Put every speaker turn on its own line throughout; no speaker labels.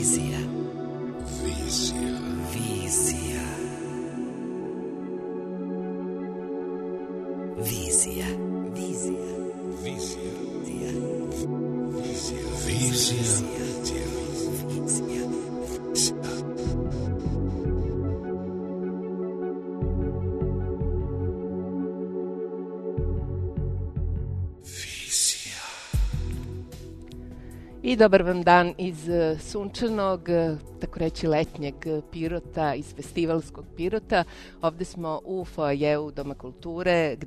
Vizija. Vizija. Vizija. Vizija. Vizija. Vizija. Vizija. Vizija.
I dobar vam dan iz sunčanog, tako reći letnjeg Pirota, iz festivalskog Pirota. Ovde smo u foajeu Doma kulture,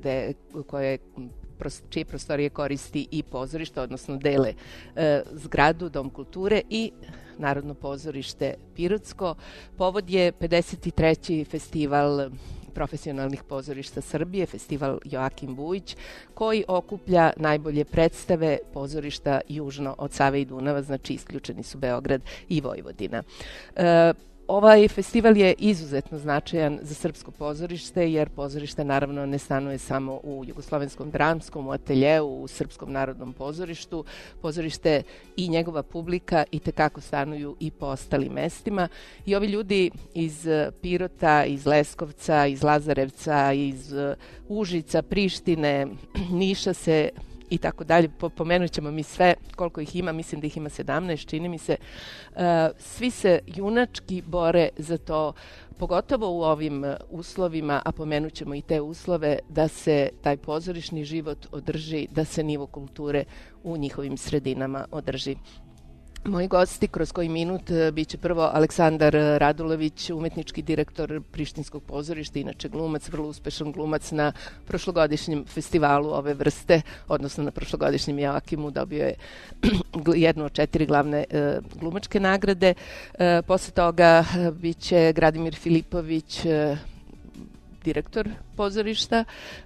čije prostorije koristi i pozorište, odnosno dele zgradu Dom kulture i Narodno pozorište Pirotsko. Povod je 53. festival profesionalnih pozorišta Srbije, festival Joakim Vujić, koji okuplja najbolje predstave pozorišta južno od Save i Dunava, znači isključeni su Beograd i Vojvodina. Ovaj festival je izuzetno značajan za srpsko pozorište, jer pozorište naravno ne stanuje samo u Jugoslovenskom dramskom, u Ateljeu, u Srpskom narodnom pozorištu. Pozorište i njegova publika i tekako stanuju i po ostalim mestima. I ovi ljudi iz Pirota, iz Leskovca, iz Lazarevca, iz Užica, Prištine, Niša se i tako dalje, pomenut ćemo mi sve koliko ih ima, mislim da ih ima 17, čini mi se. Svi se junački bore za to, pogotovo u ovim uslovima, a pomenut ćemo i te uslove, da se taj pozorišni život održi, da se nivo kulture u njihovim sredinama održi. Moji gosti kroz koji minut biće prvo Aleksandar Radulović, umetnički direktor Prištinskog pozorišta, inače glumac, vrlo uspešan glumac na prošlogodišnjem festivalu ove vrste, odnosno na prošlogodišnjem Joakimu, dobio je jednu od 4 glavne glumačke nagrade. Posle toga biće Gradimir Filipović, direktor pozorišta.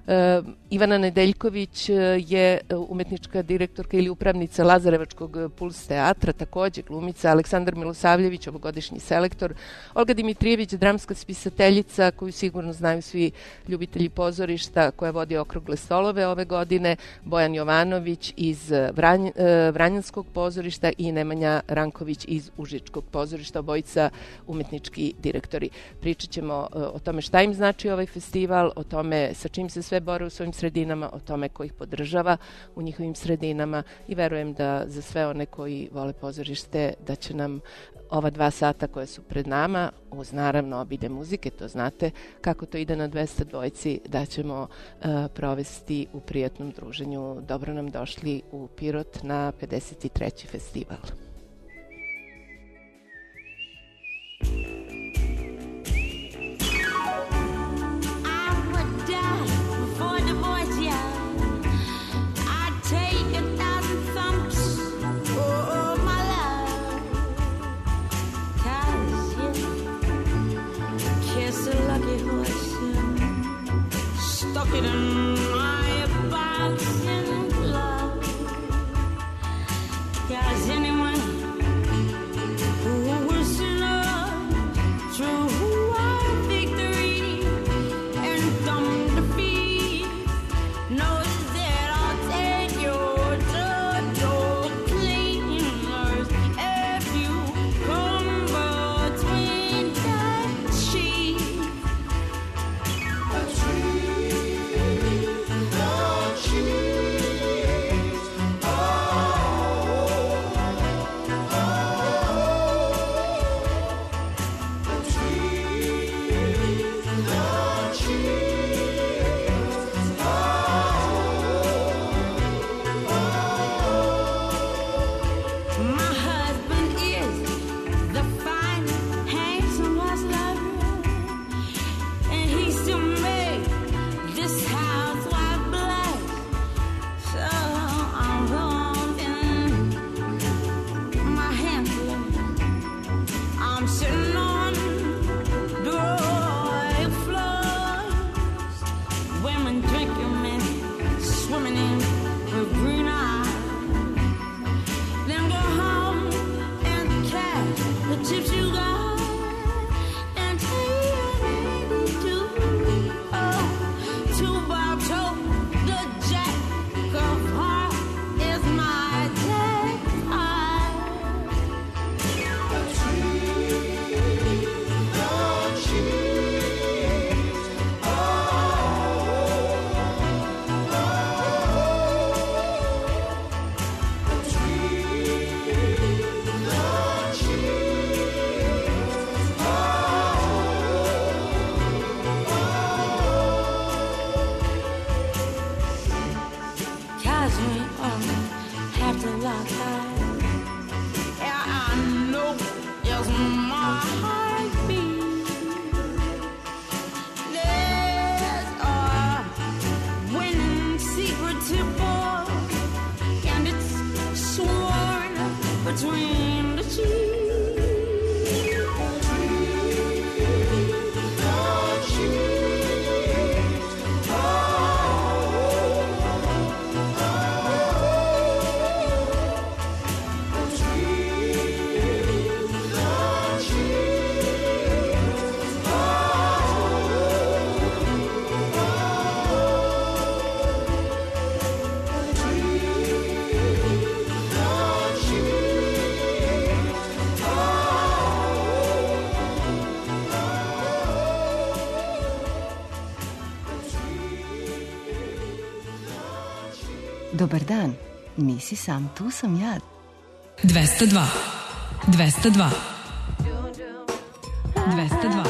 Ivana Nedeljković je umetnička direktorka ili upravnica Lazarevačkog Puls teatra, takođe glumica. Aleksandar Milosavljević, ovogodišnji selektor. Olga Dimitrijević, dramska spisateljica koju sigurno znaju svi ljubitelji pozorišta, koja vodi okrugle stolove ove godine. Bojan Jovanović iz Vranjanskog pozorišta i Nemanja Ranković iz Užičkog pozorišta, obojica umetnički direktori. Pričat ćemo o tome šta im znači ovaj festival, o tome sa čim se sve bore u svojim sredinama, o tome ko ih podržava u njihovim sredinama i verujem da za sve one koji vole pozorište da će nam ova 2 sata koja su pred nama, uz naravno obilje muzike, to znate kako to ide na 200 dvojci, da ćemo provesti u prijatnom druženju. Dobro nam došli u Pirot na 53. festival.
Stuck it in my boxing glove. 'Cause anyone who was true victory and some defeat knows that I'll take your door cleaners if you come between the sheets. my heartbeat. There's a winning secret to ball, and it's sworn between the teeth.
Dobar dan, nisi sam, tu sam ja.
202 202 202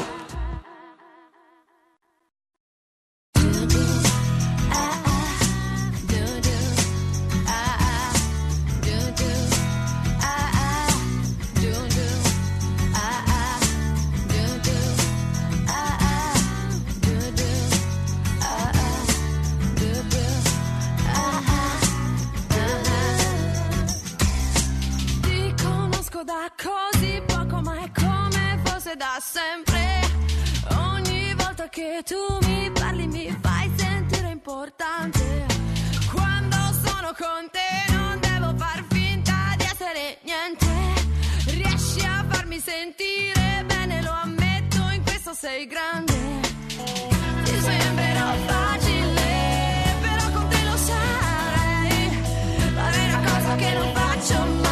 Da così poco, ma è come fosse da sempre. Ogni volta che tu mi parli mi fai sentire importante. Quando sono con te non devo far finta di essere niente. Riesci a farmi sentire bene, lo ammetto, in questo sei grande. Ti sembrerò facile, però con te lo sarei. La vera cosa che non faccio mai.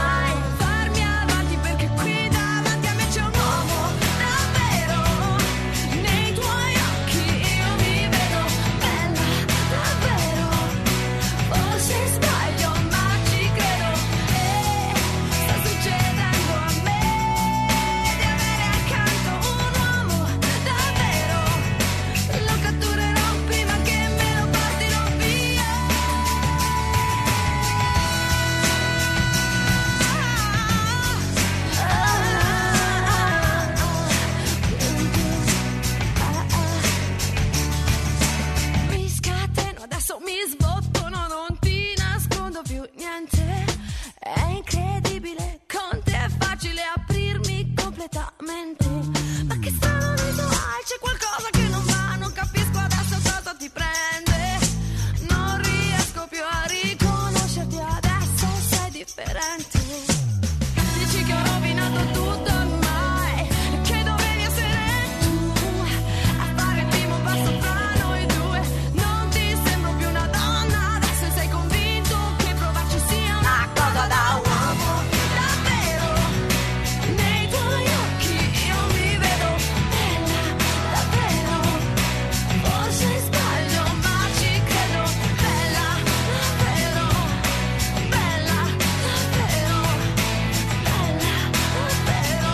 È incredibile, con te è facile aprirmi completamente. Ma che strano viso hai, c'è qualcosa che non va, non capisco adesso cosa ti prende. Non riesco più a riconoscerti, adesso sei differente. Dici che ho rovinato tutto ormai, che dovevi essere tu a fare il primo passo fra noi due. Non ti sembro più una donna, adesso sei convinto che provarci sia una cosa da uomo. Davvero, nei tuoi occhi io mi vedo bella, davvero. Forse sbaglio ma ci credo, bella, davvero, bella, davvero, bella, davvero,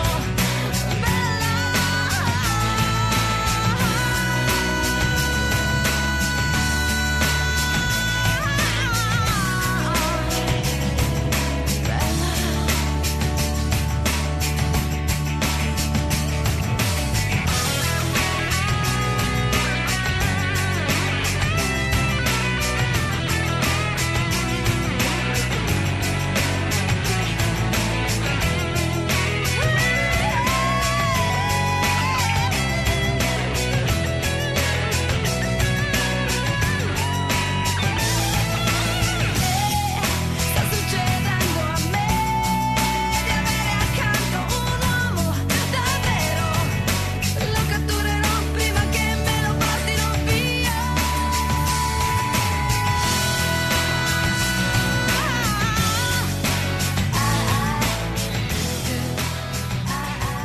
sta succedendo a me di avere accanto un uomo, davvero. Lo catturerò prima che me lo portino via.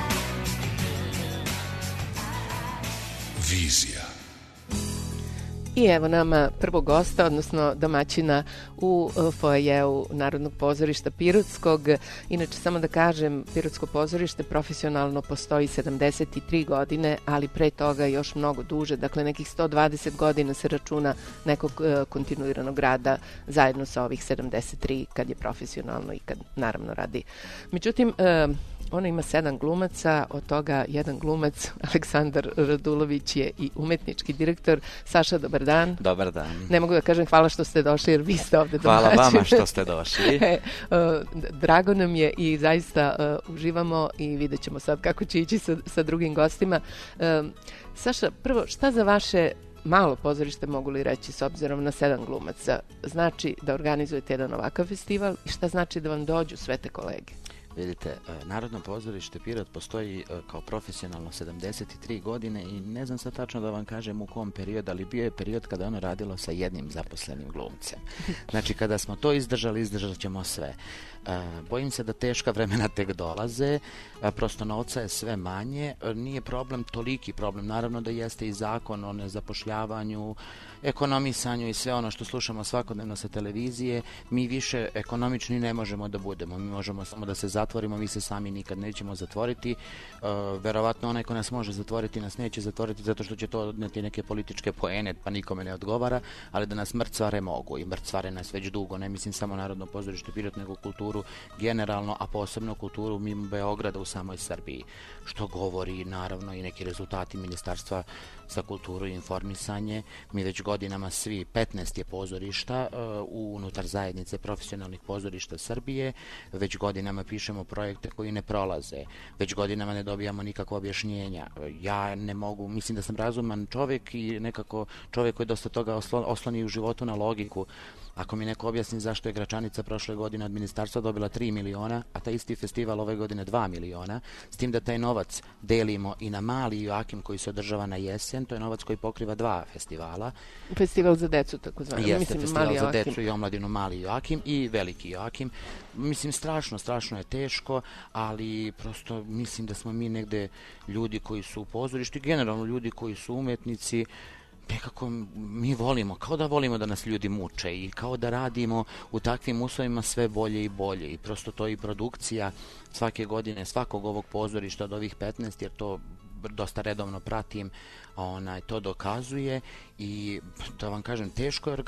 Vizja.
I evo nama prvog gosta, odnosno domaćina u foajeu Narodnog pozorišta Pirotskog. Inače, samo da kažem, Pirotsko pozorište profesionalno postoji 73 godine, ali pre toga još mnogo duže, dakle nekih 120 godina se računa nekog kontinuiranog rada zajedno sa ovih 73 kad je profesionalno i kad naravno radi. Međutim, ona ima 7 glumaca, od toga jedan glumac, Aleksandar Radulović, je i umetnički direktor. Saša, dobar dan.
Dobar dan.
Ne mogu da kažem hvala što ste došli, jer vi ste ovde domaćin.
Hvala vama što ste došli.
Drago nam je i zaista uživamo i vidjet ćemo sad kako će ići sa drugim gostima. Saša, prvo, šta za vaše malo pozorište, mogu li reći, s obzirom na 7 glumaca, znači da organizujete jedan ovakav festival i šta znači da vam dođu sve te kolege?
Vidite, Narodno pozorište Pirot postoji kao profesionalno 73 godine i ne znam sad tačno da vam kažem u kom periodu, ali bio je period kada ono radilo sa jednim zaposlenim glumcem. Znači, kada smo to izdržali, izdržat ćemo sve. Bojim se da teška vremena tek dolaze, prosto novca je sve manje, nije problem toliki problem, naravno da jeste i zakon o nezapošljavanju, ekonomisanju i sve ono što slušamo svakodnevno sa televizije. Mi više ekonomični ne možemo da budemo, mi možemo samo da se zatvorimo, mi se sami nikad nećemo zatvoriti, verovatno onaj ko nas može zatvoriti nas neće zatvoriti zato što će to odneti neke političke poene, pa nikome ne odgovara, ali da nas mrcvare mogu i mrcvare nas već dugo, ne mislim samo Narodno pozorište Pirot, nego kulturu generalno, a posebno kulturu mimo Beograda u samoj Srbiji, što govori naravno i neki rezultati Ministarstva za kulturu i informisanje. Mi već godinama svi, 15 je pozorišta unutar zajednice profesionalnih pozorišta Srbije, već godinama pišemo projekte koji ne prolaze, već godinama ne dobijamo nikakva objašnjenja. Ja ne mogu, mislim da sam razuman čovjek i nekako čovjek koji dosta toga osloni u životu na logiku. Ako mi neko objasni zašto je Gračanica prošle godine od ministarstva dobila 3 miliona, a taj isti festival ove godine 2 miliona, s tim da taj novac delimo i na Mali Joakim koji se održava na jesen, to je novac koji pokriva 2 festivala.
Festival za decu, tako zvano.
Jeste, festival za decu i omladinu Mali Joakim i Veliki Joakim. Mislim, strašno je teško, ali prosto mislim da smo mi negde ljudi koji su u pozorištu, generalno ljudi koji su umetnici, nekako mi volimo, kao da volimo da nas ljudi muče i kao da radimo u takvim uslovima sve bolje i bolje i prosto to i produkcija svake godine, svakog ovog pozorišta od ovih 15, jer to dosta redovno pratim, to dokazuje i da vam kažem, teško je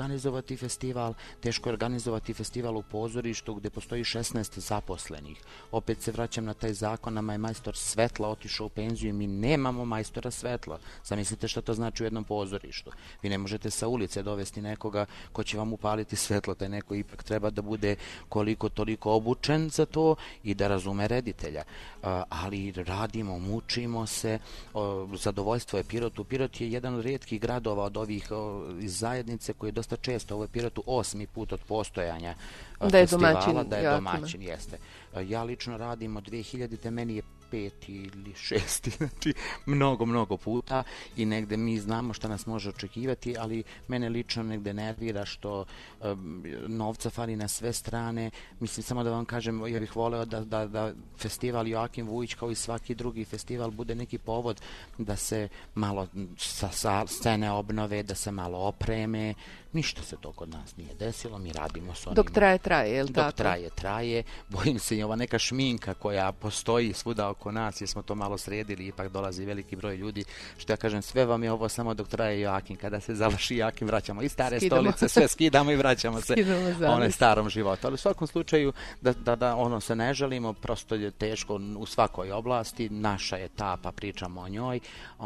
organizovati festival u pozorištu gde postoji 16 zaposlenih. Opet se vraćam na taj zakon, nama je majstor svetla otišao u penziju i mi nemamo majstora svetla. Zamislite šta to znači u jednom pozorištu. Vi ne možete sa ulice dovesti nekoga ko će vam upaliti svetlo, taj neko ipak treba da bude koliko toliko obučen za to i da razume reditelja. Ali radimo, mučimo se, zadovoljstvo je Pirotu. Pirot je jedan od rijetkih gradova od ovih iz zajednice koji je dosta često, ovo je Pirotu 8. put od postojanja festivala, da je domaćin, jeste. Ja lično radim od 2000, meni je 5 ili 6, znači mnogo puta i negde mi znamo šta nas može očekivati, ali mene lično negde nervira što novca fali na sve strane. Mislim, samo da vam kažem, ja bih voleo da festival Joakim Vujić kao i svaki drugi festival bude neki povod da se malo sa scene obnove, da se malo opreme. Ništa se to kod nas nije desilo, mi radimo s onim...
Dok traje, je li tako?
Dok traje. Bojim se i ova neka šminka koja postoji svuda oko nas, jer smo to malo sredili, ipak dolazi veliki broj ljudi, što ja kažem, sve vam je ovo samo dok traje Joakim. Kada se završi Joakim, vraćamo i stare stolice, sve skidamo i vraćamo se starom životu. Ali u svakom slučaju, da ono se ne žalimo, prosto je teško u svakoj oblasti, naša je ta, pa pričamo o njoj,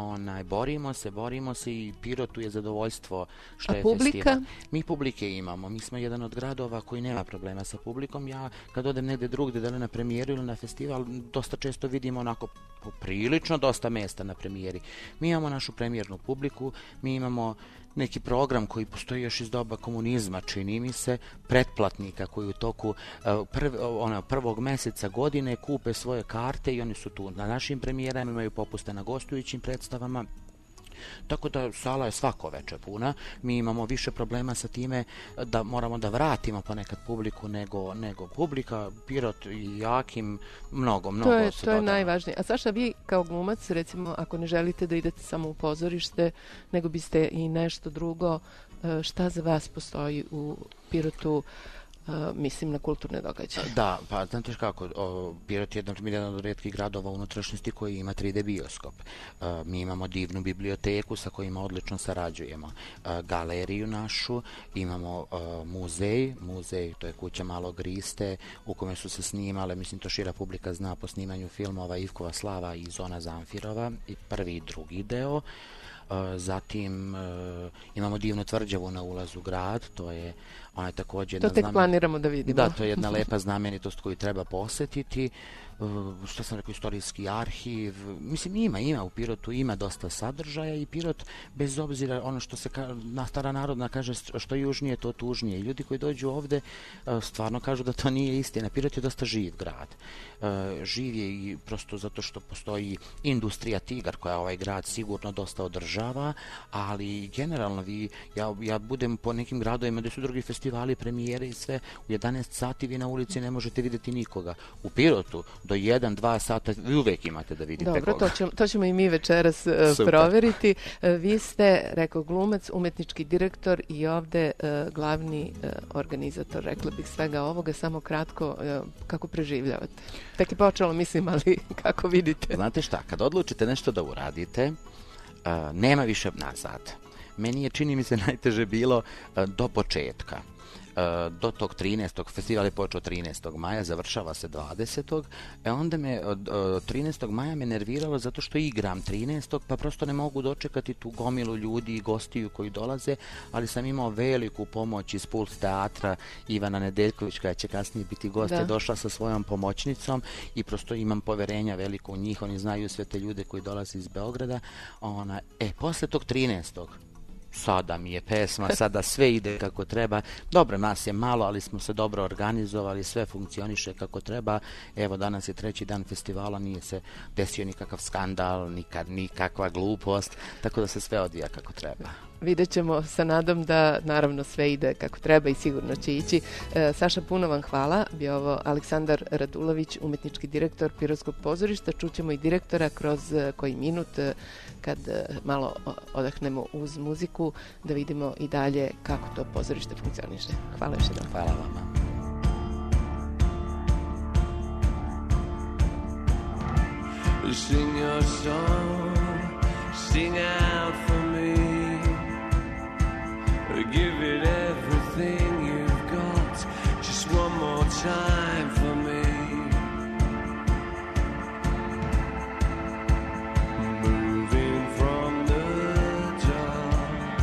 borimo se i Pirotu je zadovoljstvo što je festival. Mi publike imamo, mi smo jedan od gradova koji nema problema sa publikom. Ja kad odem negde drugde, da li na premijeru ili na festival, dosta često vidim onako prilično dosta mesta na premijeri. Mi imamo našu premijernu publiku, mi imamo neki program koji postoji još iz doba komunizma, čini mi se, pretplatnika koji u toku prvog meseca godine kupe svoje karte i oni su tu na našim premijerama, imaju popuste na gostujućim predstavama. Tako da sala je svako veče puna. Mi imamo više problema sa time da moramo da vratimo ponekad publiku nego publika. Pirot i Jakim mnogo
to je najvažnije. A Saša, vi kao glumac, recimo, ako ne želite da idete samo u pozorište, nego biste i nešto drugo, šta za vas postoji u Pirotu, mislim na kulturne događaje?
Da, pa znate kako, Pirot je jedan od rijetkih gradova u unutrašnjosti koji ima 3D bioskop. Mi imamo divnu biblioteku sa kojima odlično sarađujemo. Galeriju našu, imamo muzej, to je kuća Malog Riste, u kome su se snimale, mislim to šira publika zna, po snimanju filmova Ivkova slava i Zona Zamfirova, i prvi i drugi deo. Zatim imamo divnu tvrđavu na ulazu u grad, to je također...
To tek planiramo da vidimo.
Da, to je jedna lepa znamenitost koju treba posjetiti. Što sam rekao, istorijski arhiv. Mislim, ima u Pirotu, ima dosta sadržaja i Pirot, bez obzira ono što se stara narodna kaže, što južnije, to tužnije. I ljudi koji dođu ovde stvarno kažu da to nije istina. Pirot je dosta živ grad. Živ je i prosto zato što postoji industrija Tigar koja ovaj grad sigurno dosta održava, ali generalno ja budem po nekim gradovima gde su drugi festivali, premijere i sve, u 11 sati vi na ulici ne možete vidjeti nikoga. U Pirotu do 1-2 sata vi uvek imate da vidite koga.
Dobro, to ćemo i mi večeras proveriti. Vi ste, rekao, glumac, umetnički direktor i ovde glavni organizator, rekla bih, svega ovoga. Samo kratko, kako preživljavate? Tek je počelo, mislim, ali kako vidite?
Znate šta, kad odlučite nešto da uradite, nema više nazad. Meni je, čini mi se, najteže bilo do početka. Do tog 13. festival je počeo 13. maja, završava se 20. Onda me od 13. maja me nerviralo zato što igram 13. pa prosto ne mogu dočekati tu gomilu ljudi i gostiju koji dolaze, ali sam imao veliku pomoć iz Puls teatra. Ivana Nedeljković, koja će kasnije biti gost, je došla sa svojom pomoćnicom i prosto imam poverenja veliko u njih, oni znaju sve te ljude koji dolaze iz Beograda. Posle tog 13. sada mi je pesma, sada sve ide kako treba. Dobro, nas je malo, ali smo se dobro organizovali, sve funkcioniše kako treba. Evo, danas je 3. dan festivala, nije se desio nikakav skandal, nikakva glupost, tako da se sve odvija kako treba.
Vidjet ćemo sa nadom da naravno sve ide kako treba i sigurno će ići. Saša, puno vam hvala. Bio ovo Aleksandar Radulović, umetnički direktor Pirotskog pozorišta. Čućemo i direktora kroz koji minut kad malo odahnemo uz muziku, da vidimo i dalje kako to pozorište funkcioniše. Hvala još jednom.
Hvala vama.
Sing your song, sing out for me. Give it everything you've got, just one more time for me. Moving from the dark,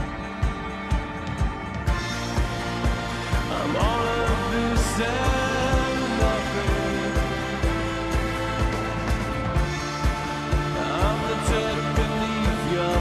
I'm all of this and nothing. I'm the dirt beneath your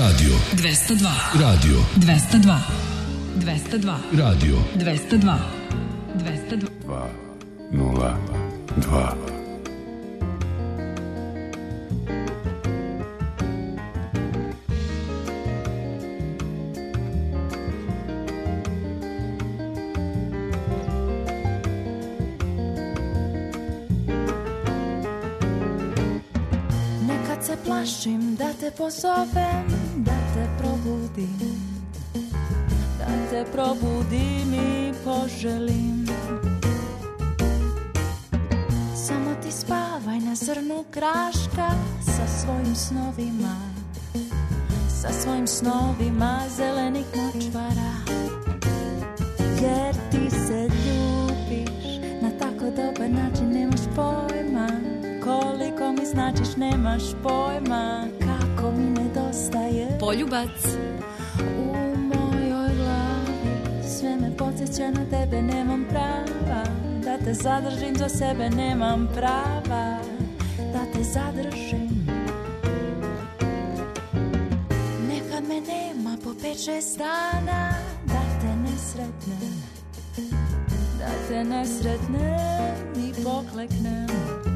Radio
202.
Radio
202. 202.
Radio
202. 202.
202.
Nekad se plašim da te pozovem, da te probudim, da te probudim i poželim. Samo ti spavaj na zrnu kraška sa svojim snovima, sa svojim snovima zelenih močvara. Jer ti se ljubiš na tako dobar način, nemaš pojma koliko mi značiš, nemaš pojma kako mi nedostaje.
Poljubac.
U mojoj glavi sve me podsjeća na tebe, nemam prava da te zadržim za sebe, nemam prava da te zadržim. Nekad me nema po 5-6 dana, da te ne sretnem, da te ne sretnem i pokleknem.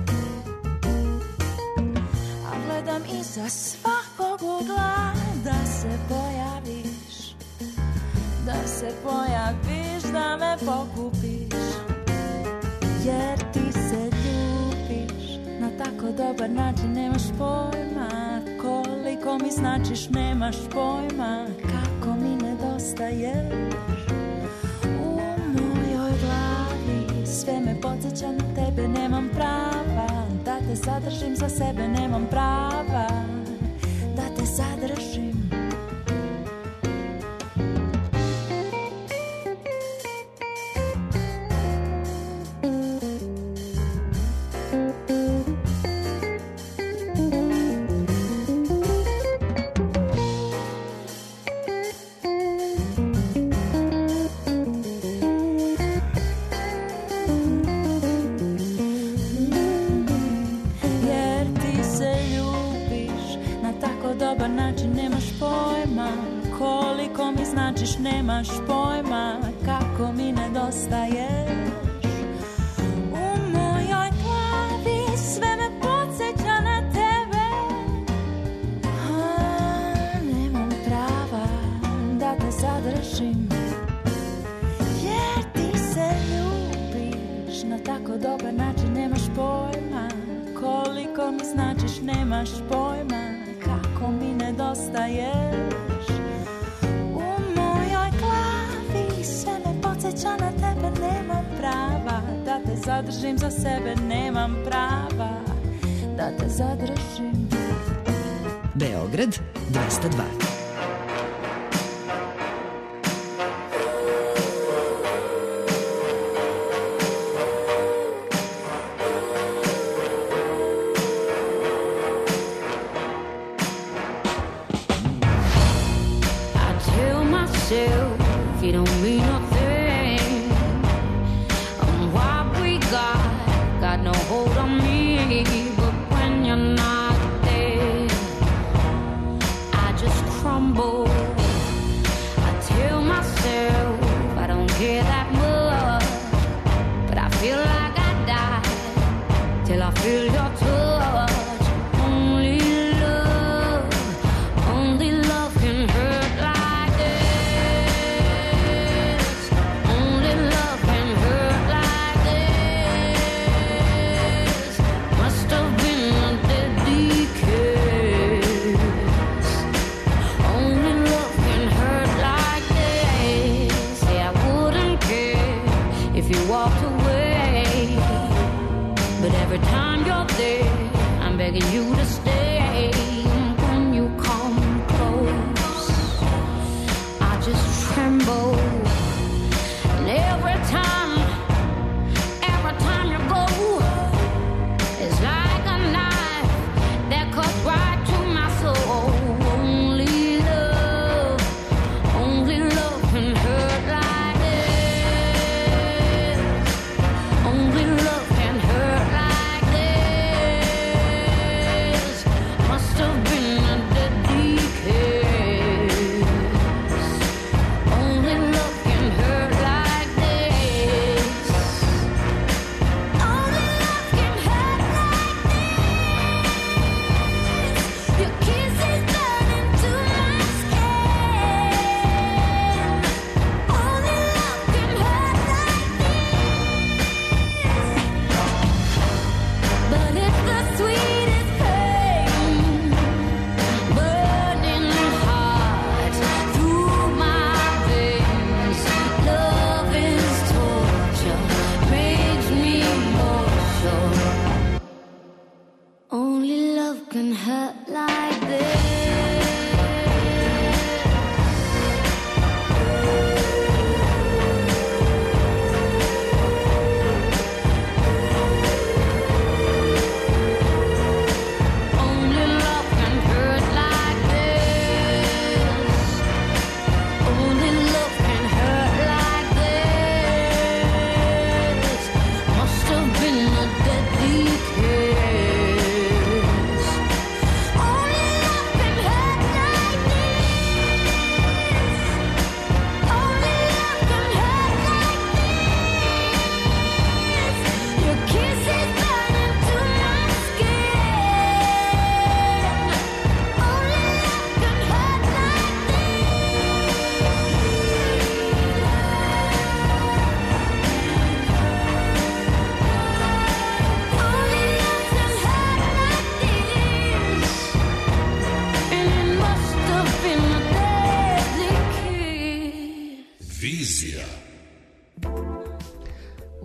A gledam iza svakog ugla da se pojaviš, da se pojaviš, da me pokupiš. Jer ti se ljubiš na tako dobar način, nemaš pojma koliko mi značiš, nemaš pojma kako mi nedostaješ. U mojoj glavi sve me podsjeća na tebe, nemam prava da te zadržim za sebe, nemam prava da te zadržim. Nemaš pojma kako mi nedostaješ. U mojoj glavi sve me podsjeća na tebe. Nemam prava da te zadržim. Jer ti se ljubiš na tako dobar način, nemaš pojma koliko mi značiš, nemaš pojma kako mi nedostaješ. Podsjeća na tebe, nemam prava da te zadržim za sebe, nemam prava da te zadržim.
Beograd 202.
You don't mean nothing. What we got no hold on me. But when you're not there, I just crumble. I tell myself I don't care that much, but I feel like I die till I feel your touch. Only love can hurt like this. Only love can hurt like this. Must have been a deadly kiss. Only love can hurt like this. Say I wouldn't care if you walked away, but every time you're there, I'm begging you to stay. When you come close, I just tremble. And every time you go, it's like a knife that cuts right to my soul. Only love can hurt like this. Only love can hurt like this. Must have been a deadly kiss.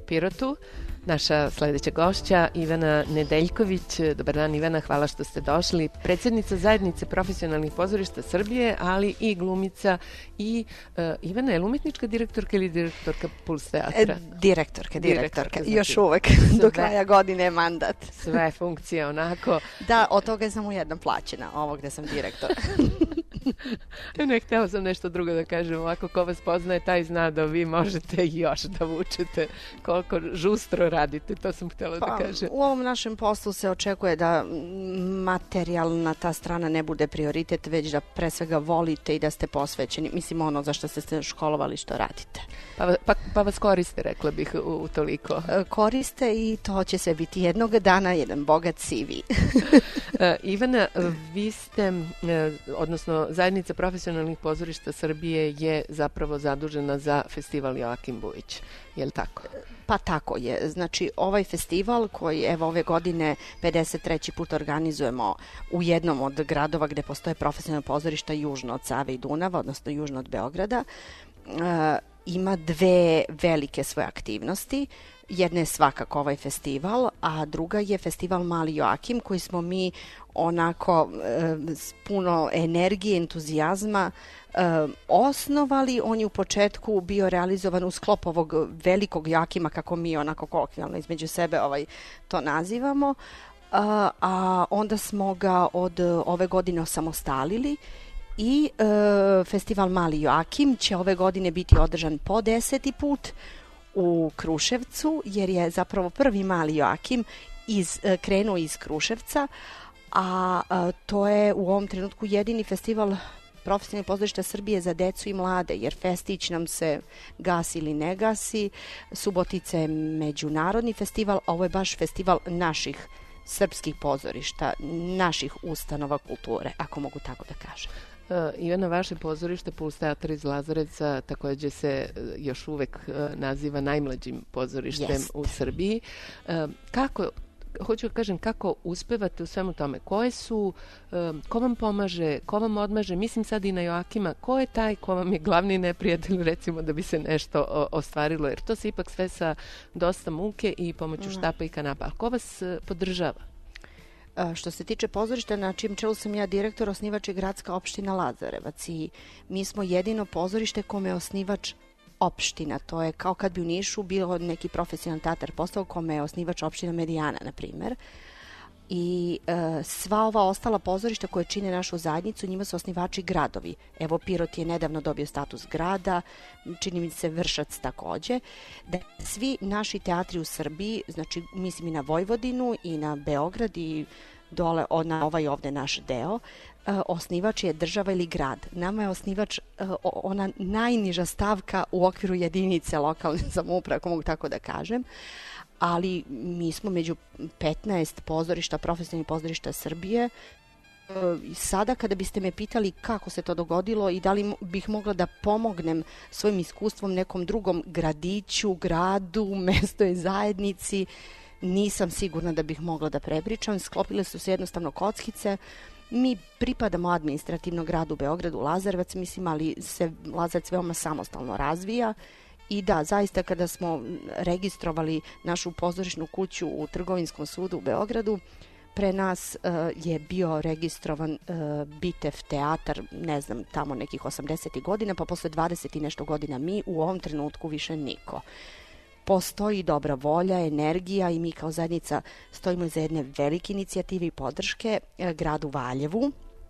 Pirotu. Naša sledeća gošća, Ivana Nedeljković. Dobar dan, Ivana, hvala što ste došli. Predsjednica Zajednice profesionalnih pozorišta Srbije, ali i glumica. I Ivana je umetnička direktorka ili direktorka Puls teatra?
Direktorka.
Znači,
još uvek, do kraja godine je mandat.
Sve funkcije onako.
Da, od toga je samo jedna plaćena, ovo gde sam direktor.
Ne, htela sam nešto drugo da kažem. Ovako, ko vas poznaje, taj zna da vi možete još da vučete koliko žustro radite, to sam htjela da kažem.
U ovom našem poslu se očekuje da materijalna ta strana ne bude prioritet, već da pre svega volite i da ste posvećeni. Mislim, ono za što ste se školovali, što radite.
Pa vas koriste, rekla bih, u toliko.
Koriste i to će sve biti jednog dana jedan bogat CV.
Ivana, vi ste, odnosno Zajednica profesionalnih pozorišta Srbije je zapravo zadužena za festival Joakim Vujić. Je li tako?
Pa tako je. Znači, ovaj festival koji evo ove godine 53. put organizujemo u jednom od gradova gde postoje profesionalna pozorišta južno od Save i Dunava, odnosno južno od Beograda, ima dve velike svoje aktivnosti. Jedna je svakako ovaj festival, a druga je festival Mali Joakim koji smo mi onako s puno energije, entuzijazma osnovali. On je u početku bio realizovan u sklopu ovog velikog Joakima, kako mi onako kolokvijalno između sebe to nazivamo, a onda smo ga od ove godine osamostalili i festival Mali Joakim će ove godine biti održan po 10. put u Kruševcu, jer je zapravo prvi Mali Joakim krenuo iz Kruševca, a to je u ovom trenutku jedini festival profesionalnih pozorišta Srbije za decu i mlade, jer Festić nam se gasi ili ne gasi, Subotica je međunarodni festival, a ovo je baš festival naših srpskih pozorišta, naših ustanova kulture, ako mogu tako da kažem.
Ivana, vaše pozorište Puls teatar iz Lazarevca takođe se još uvek naziva najmlađim pozorištem u Srbiji. Hoću da kažem, kako uspevate u svemu tome? Ko vam pomaže, ko vam odmaže? Mislim sad i na Joakima. Ko je taj ko vam je glavni neprijatelj, recimo, da bi se nešto ostvarilo? Jer to se ipak sve sa dosta muke i pomoću štapa i kanapa. A ko vas podržava?
Što se tiče pozorišta, na čijem čelu sam ja direktor, osnivač je gradska opština Lazarevac i mi smo jedino pozorište kome je osnivač opština. To je kao kad bi u Nišu bio neki profesionalni teatar postao kome je osnivač opština Medijana, na primer. I sva ova ostala pozorišta koje čine našu zajednicu, njima su osnivači gradovi. Evo, Pirot je nedavno dobio status grada, čini mi se Vršac takođe. Da svi naši teatri u Srbiji, znači mislim i na Vojvodinu i na Beograd i dole na ovaj ovde naš deo, osnivač je država ili grad. Nama je osnivač ona najniža stavka u okviru jedinice lokalne samouprave, ako mogu tako da kažem, ali mi smo među 15 pozorišta, profesionalnih pozorišta Srbije. Sada kada biste me pitali kako se to dogodilo i da li bih mogla da pomognem svojim iskustvom nekom drugom gradiću, gradu, mestoj zajednici, nisam sigurna da bih mogla da prepričam. Sklopile su se jednostavno kockice. Mi pripadamo administrativno gradu Beogradu, Lazarevac, mislim, ali se Lazarevac veoma samostalno razvija. I da, zaista kada smo registrovali našu pozorišnu kuću u Trgovinskom sudu u Beogradu, pre nas je bio registrovan Bitev teatar, ne znam, tamo nekih 80. godina, pa posle 20 i nešto godina mi, u ovom trenutku više niko. Postoji dobra volja, energija i mi kao zajednica stojimo iza jedne velike inicijative i podrške gradu Valjevu.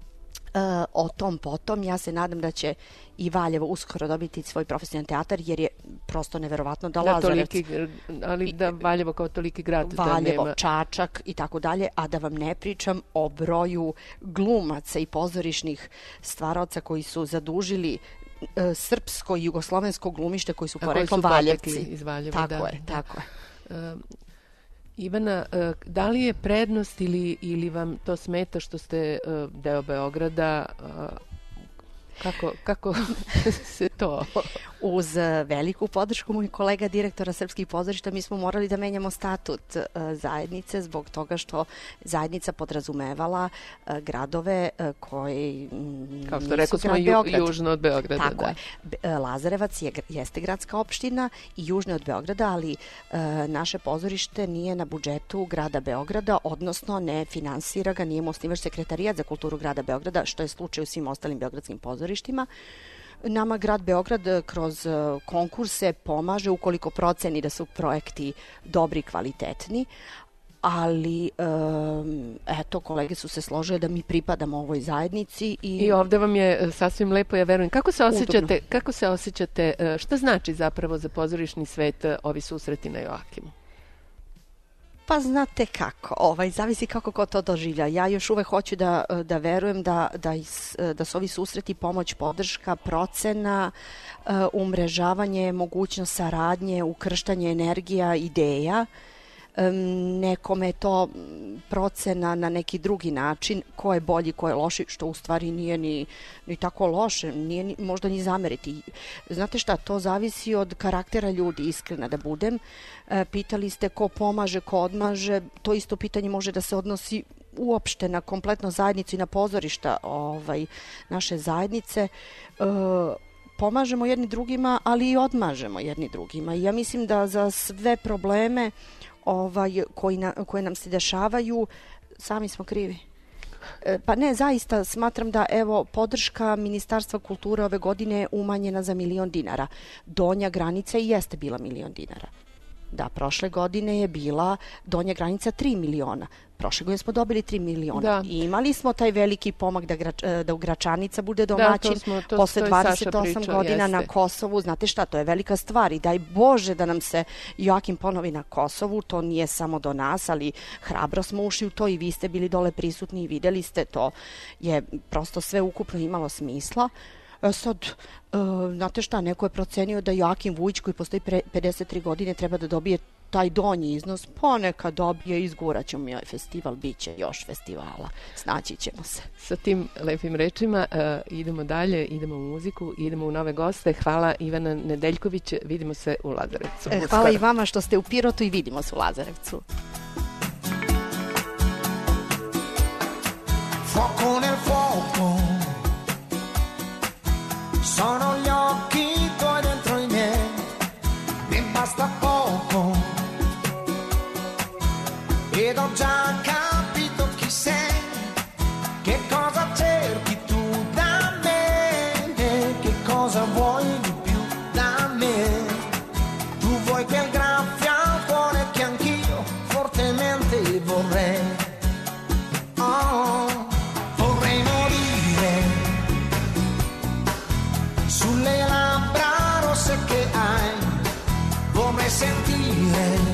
O tom potom, ja se nadam da će i Valjevo uskoro dobiti svoj profesionalni teatar, jer je prosto neverovatno da Lazarevac...
Ali da Valjevo kao toliki grad
Valjevo,
da nema...
Čačak i tako dalje, a da vam ne pričam o broju glumaca i pozorišnih stvaraoca koji su zadužili srpsko i jugoslovensko glumište koji su poreklom Valjevci.
Iz Valjeva,
tako je, tako je.
Ivana, da li je prednost ili vam to smeta što ste deo Beograda? Kako se to?
Uz veliku podršku mojih kolega direktora Srpskih pozorišta mi smo morali da menjamo statut zajednice zbog toga što zajednica podrazumevala gradove koji
kao što
nisu
rekao smo
grad Beograd.
Južno od Beograda.
Tako je. Lazarevac jeste gradska opština i južno od Beograda, ali naše pozorište nije na budžetu grada Beograda, odnosno ne finansira ga, nije osnivač sekretarijat za kulturu grada Beograda, što je slučaj u svim ostalim beogradskim pozorištima. Nama grad Beograd kroz konkurse pomaže ukoliko proceni da su projekti dobri i kvalitetni, ali eto, kolege su se složile da mi pripadamo ovoj zajednici.
I ovde vam je sasvim lepo, ja verujem. Kako se osjećate, šta znači zapravo za pozorišni svet ovi susreti na Joakimu?
Pa znate kako, zavisi kako ko to doživlja. Ja još uvek hoću da verujem da su ovi susreti pomoć, podrška, procena, umrežavanje, mogućnost saradnje, ukrštanje energija, ideja. Nekome je to procena na neki drugi način, ko je bolji, ko je loši, što u stvari nije ni tako loše, nije možda ni zameriti. Znate šta, to zavisi od karaktera ljudi, iskrena da budem. Pitali ste ko pomaže, ko odmaže, to isto pitanje može da se odnosi uopšte na kompletno zajednicu i na pozorišta naše zajednice. Pomažemo jedni drugima, ali i odmažemo jedni drugima. I ja mislim da za sve probleme koje nam se dešavaju, sami smo krivi. Pa ne, zaista smatram da podrška Ministarstva kulture ove godine je umanjena za 1.000.000 dinara. Donja granica i jeste bila 1.000.000 dinara. Da, prošle godine je bila donja granica 3 miliona. Prošle godine smo dobili 3 miliona. Da. I imali smo taj veliki pomak da u Gračanica bude domaćin posle 28 godina jeste. Na Kosovu. Znate šta, to je velika stvar i daj Bože da nam se Joakim ponovi na Kosovu. To nije samo do nas, ali hrabro smo ušli u to i vi ste bili dole prisutni i videli ste, to je prosto sve ukupno imalo smisla. Sad, znate šta, neko je procenio da Joakim Vujić, koji postoji 53 godine, treba da dobije taj donji iznos, pa neka dobije, izgurat ćemo mi ovaj festival, bit će još festivala, snaći ćemo se.
Sa tim lepim rečima idemo dalje, idemo u muziku, idemo u nove goste. Hvala Ivana Nedeljković, vidimo se u Lazarevcu.
Hvala i vama što ste u Pirotu i vidimo se u Lazarevcu.
Fuoco nel fuoco, sono gli occhi tuoi dentro i miei, mi basta poco ed ho già capito chi sei, che cosa cerchi tu da me, che cosa vuoi di più da me. Tu vuoi quel graffio al cuore che anch'io fortemente vorrei. Oh, vorrei morire sulle labbra rosse che hai, vorrei sentire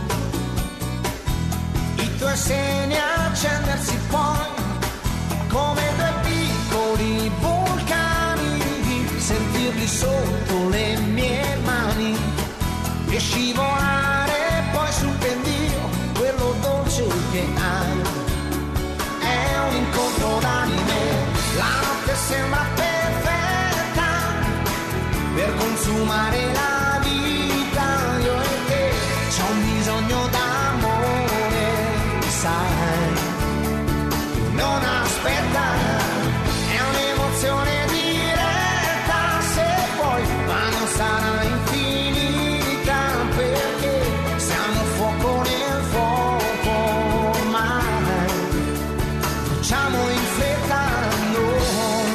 i tuoi seni accendersi poi come due piccoli vulcani, sentirli sotto le mie mani e scivolare poi sul pendio, quello dolce che hai. È un incontro d'anime, la notte sembra perfetta per consumare la vita, io e te c'ho un bisogno d'amore, sai, non aspetta, è un'emozione diretta se vuoi, ma non sarà infinita perché siamo fuoco nel fuoco ormai, facciamo in fretta noi.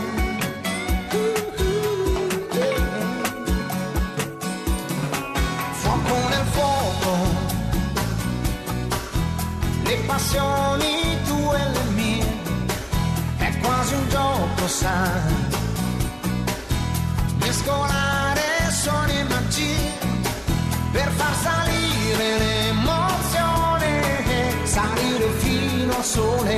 Fuoco nel fuoco, le passioni tue e le mie, è quasi un gioco, sai, mescolare suoni e magie per far salire l'emozione, salire fino al sole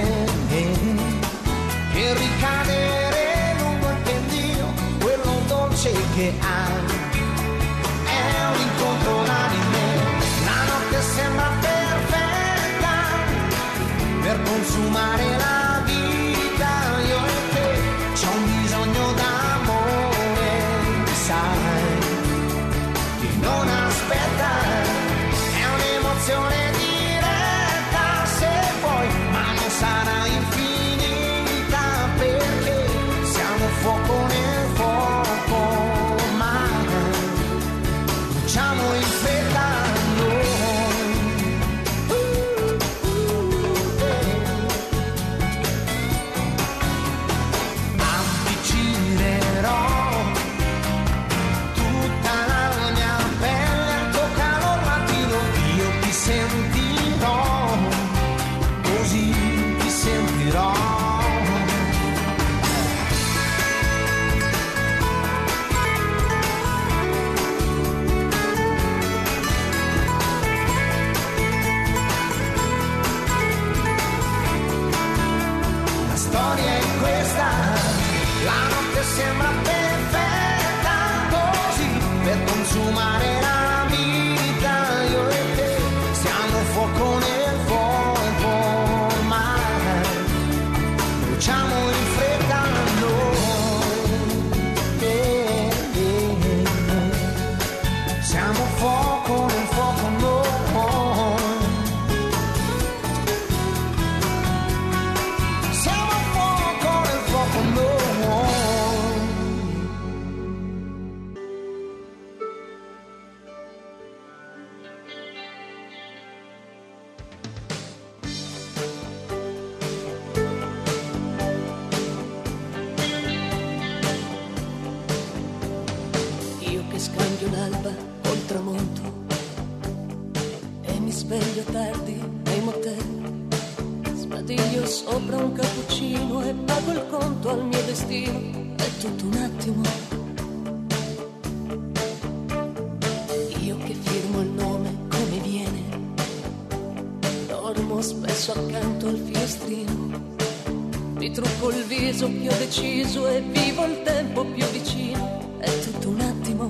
e ricadere lungo il pendio, quello dolce che hai. È un incontro d'anime, la notte sembra perfetta per consumare la vita, io e te c'ho un bisogno d'amore, in fretta noi. Avvicinerò tutta la mia pelle al tuo calor latino, io ti sentirò, così ti sentirò. La storia è questa, la notte sembra perfetta così per consumare la vita. Io e te siamo fuoco nel fuoco ormai, bruciamo in fretta noi. Siamo fuoco nel fuoco noi. Siamo fuoco nel fuoco noi.
Io che scambio l'alba col tramonto e mi sveglio tardi nei motel, sbadiglio sopra un cappuccino e pago il conto al mio destino. È tutto un attimo. Io che firmo il nome come viene, dormo spesso accanto al finestrino, mi trucco il viso più deciso e vivo il tempo più vicino. È tutto un attimo.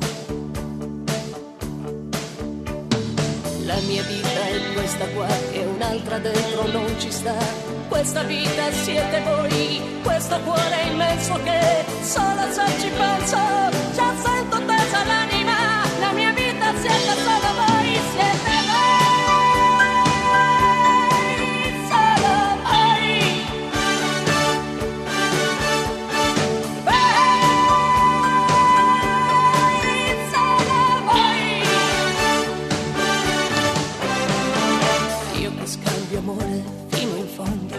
La mia vita è questa qua e un'altra dentro non ci sta. Questa vita siete voi, questo cuore immenso che solo se ci penso già sento tesa l'anima. La mia vita siete solo voi, siete voi, solo voi. Io che scambio amore fino in fondo,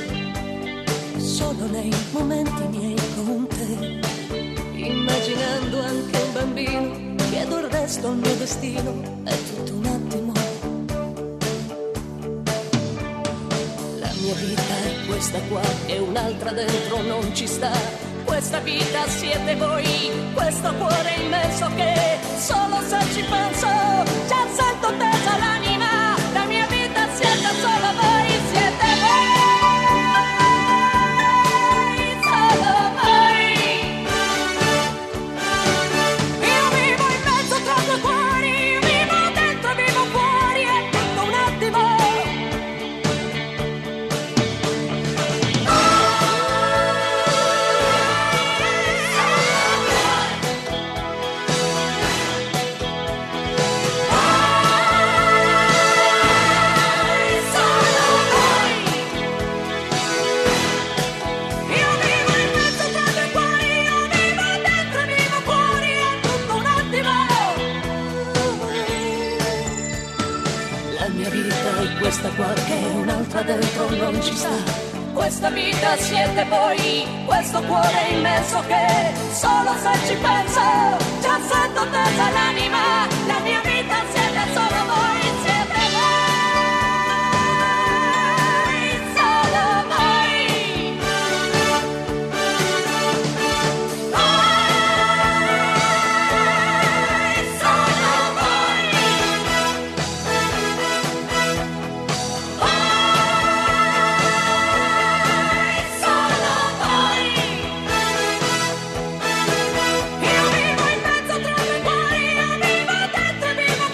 solo nei momenti miei con te, immaginando anche un bambino, chiedo il resto al mio destino. È tutto un attimo. La mia vita è questa qua e un'altra dentro non ci sta. Questa vita siete voi, questo cuore immenso che solo se ci penso già sento tesa l'anima. La mia vita siete solo voi, siete voi, solo voi. Io vivo in mezzo tra due cuori, io vivo dentro, vivo fuori, è tutto un attimo. Questa qua che un'altra dentro non ci sta. Questa vita siete voi, questo cuore immenso che solo se ci penso già sento tesa l'anima. La mia vita siete solo voi, siete voi, solo voi. Voi, solo voi. Io vivo in mezzo tra due cuori, io vivo dentro e vivo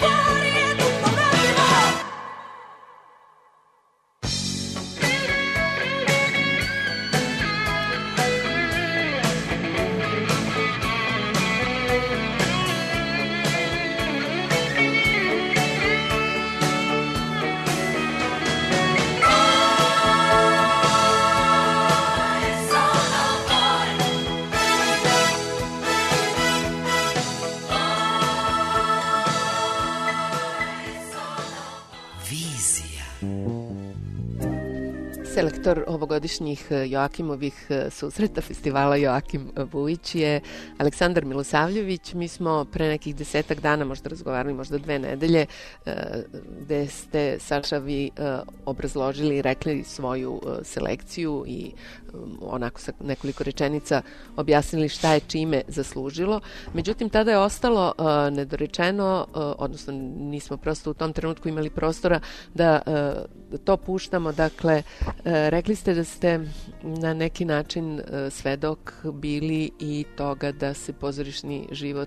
Selektor ovogodišnjih Joakimovih susreta festivala Joakim Vujić je Aleksandar Milosavljević. Mi smo pre nekih 10 dana možda razgovarali, možda 2 nedelje, gde ste, Saša, vi obrazložili i rekli svoju selekciju i onako sa nekoliko rečenica objasnili šta je čime zaslužilo. Međutim, tada je ostalo nedorečeno, odnosno nismo prosto u tom trenutku imali prostora da to puštamo. Dakle, rekli ste da ste na neki način svedok bili i toga da se pozorišni život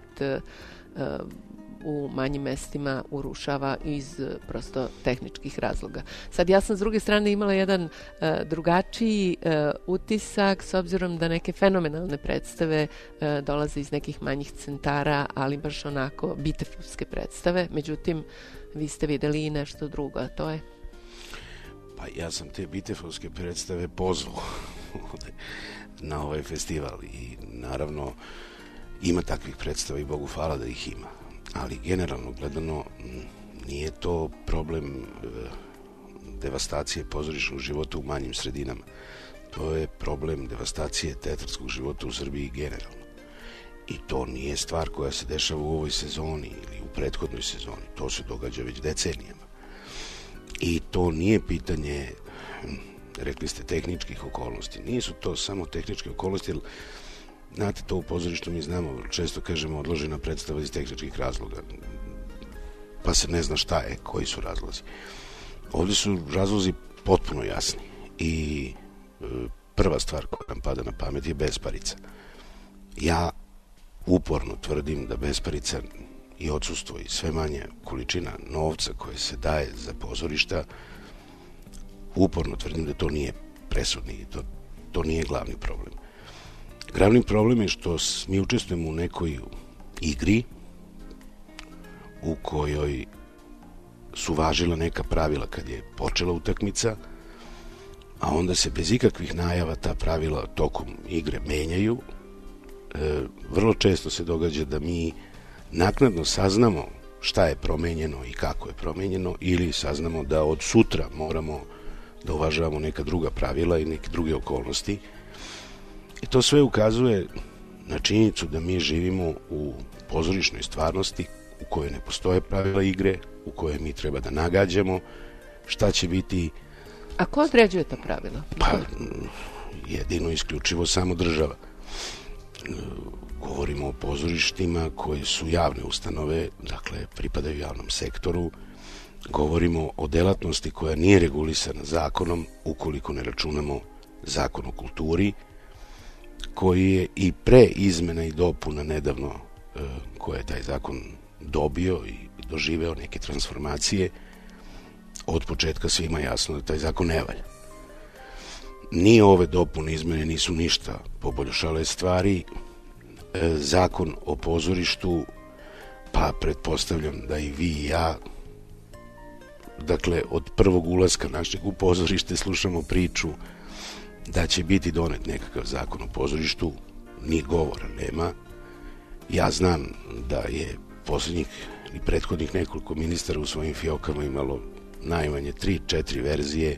u manjim mestima urušava iz prosto tehničkih razloga. Sad ja sam s druge strane imala jedan drugačiji utisak, s obzirom da neke fenomenalne predstave dolaze iz nekih manjih centara, ali baš onako bitefovske predstave. Međutim, vi ste videli i nešto drugo, a to je?
Pa ja sam te bitefovske predstave pozvao na ovaj festival i naravno ima takvih predstava i Bogu hvala da ih ima. Ali generalno gledano nije to problem devastacije pozorišnog života u manjim sredinama. To je problem devastacije teatarskog života u Srbiji generalno. I to nije stvar koja se dešava u ovoj sezoni ili u prethodnoj sezoni. To se događa već decenijama. I to nije pitanje, rekli ste, tehničkih okolnosti. Nisu to samo tehničke okolnosti, jer znate, to u pozorištu mi znamo, često kažemo odložena predstava iz tehničkih razloga, pa se ne zna šta je, koji su razlozi. Ovdje su razlozi potpuno jasni i prva stvar koja nam pada na pamet je besparica. Ja uporno tvrdim da besparica i odsustvo i sve manje količina novca koje se daje za pozorišta, uporno tvrdim da to nije presudni i to nije glavni problem. Glavni problem je što mi učestvujemo u nekoj igri u kojoj su važila neka pravila kad je počela utakmica, a onda se bez ikakvih najava ta pravila tokom igre menjaju. Vrlo često se događa da mi naknadno saznamo šta je promenjeno i kako je promenjeno, ili saznamo da od sutra moramo da uvažavamo neka druga pravila i neke druge okolnosti. I to sve ukazuje na činjenicu da mi živimo u pozorišnoj stvarnosti u kojoj ne postoje pravila igre, u kojoj mi treba da nagađamo šta će biti.
A ko određuje ta pravila?
Pa, jedino isključivo samo država. Govorimo o pozorištima koje su javne ustanove, dakle pripadaju javnom sektoru. Govorimo o delatnosti koja nije regulisana zakonom, ukoliko ne računamo Zakon o kulturi, koji je i pre izmena i dopuna nedavno, koje je taj zakon dobio i doživeo neke transformacije, od početka svima jasno da taj zakon ne valja. Ni ove dopune izmene nisu ništa poboljšale stvari. Zakon o pozorištu, pa pretpostavljam da i vi i ja, dakle od prvog ulaska našeg u pozorište slušamo priču da će biti donet nekakav zakon o pozorištu, ni govora nema. Ja znam da je posljednjih i prethodnih nekoliko ministara u svojim fiokama imalo najmanje 3-4 verzije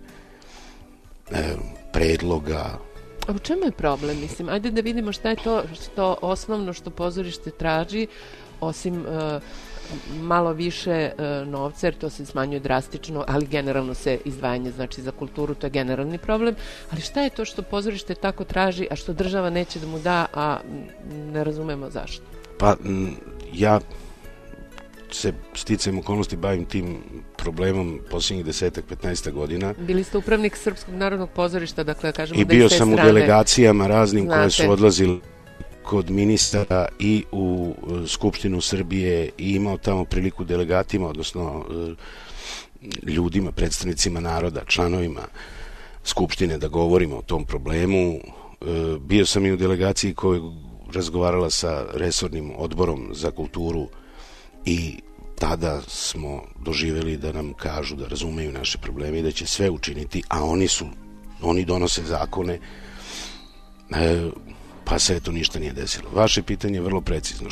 predloga.
A u čemu je problem? Mislim, ajde da vidimo šta je to što osnovno što pozorište traži, osim malo više novca, jer to se smanjuje drastično, ali generalno se izdvajanje znači za kulturu, to je generalni problem. Ali šta je to što pozorište tako traži, a što država neće da mu da, a ne razumemo zašto?
Pa ja se sticajem okolnosti bavim tim problemom posljednjih 10-15 godina.
Bili ste upravnik Srpskog narodnog pozorišta, dakle kažemo
i
da
bio
iz te
sam
strane,
u delegacijama raznim
znate,
koje su odlazili kod ministara i u Skupštinu Srbije i imao tamo priliku delegatima, odnosno ljudima, predstavnicima naroda, članovima Skupštine da govorimo o tom problemu. Bio sam i u delegaciji koja razgovarala sa resornim odborom za kulturu i tada smo doživjeli da nam kažu da razumeju naše probleme i da će sve učiniti, a oni donose zakone, pa se to ništa nije desilo. Vaše pitanje je vrlo precizno.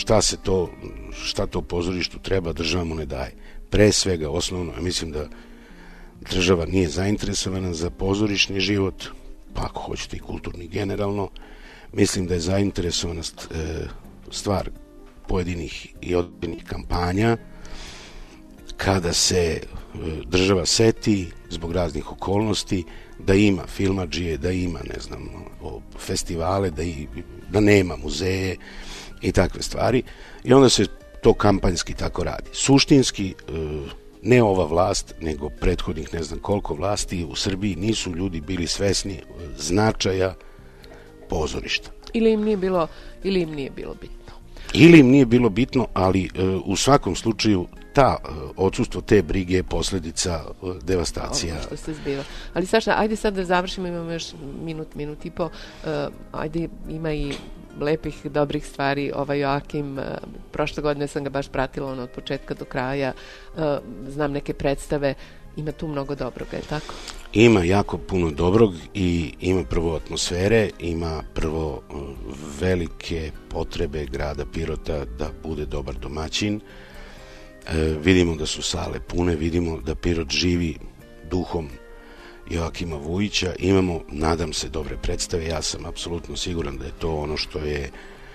Šta to pozorištu treba, država mu ne daje. Pre svega, osnovno, ja mislim država nije zainteresovana za pozorišni život, pa ako hoćete i kulturni generalno, mislim da je zainteresovanost stvar pojedinih i određenih kampanja kada se država seti zbog raznih okolnosti da ima filmadžije, da ima, ne znam, festivale, da nema muzeje i takve stvari, i onda se to kampanjski tako radi. Suštinski, ne ova vlast, nego prethodnih ne znam koliko vlasti u Srbiji nisu ljudi bili svesni značaja pozorišta.
Ili im nije bilo bitno.
Ili im nije bilo bitno, ali u svakom slučaju odsustvo te brige je posljedica devastacija.
Ovo što se zbiva. Ali Saša, ajde sad da završimo, imamo još minut i po. Ajde, ima i lepih, dobrih stvari. Joakim, prošle godine sam ga baš pratila od početka do kraja. Znam neke predstave. Ima tu mnogo dobroga, je tako?
Ima jako puno dobrog i ima prvo atmosfere, ima prvo velike potrebe grada Pirota da bude dobar domaćin. Vidimo da su sale pune, vidimo da Pirot živi duhom Joakima Vujića. Imamo, nadam se, dobre predstave. Ja sam apsolutno siguran da je to ono što je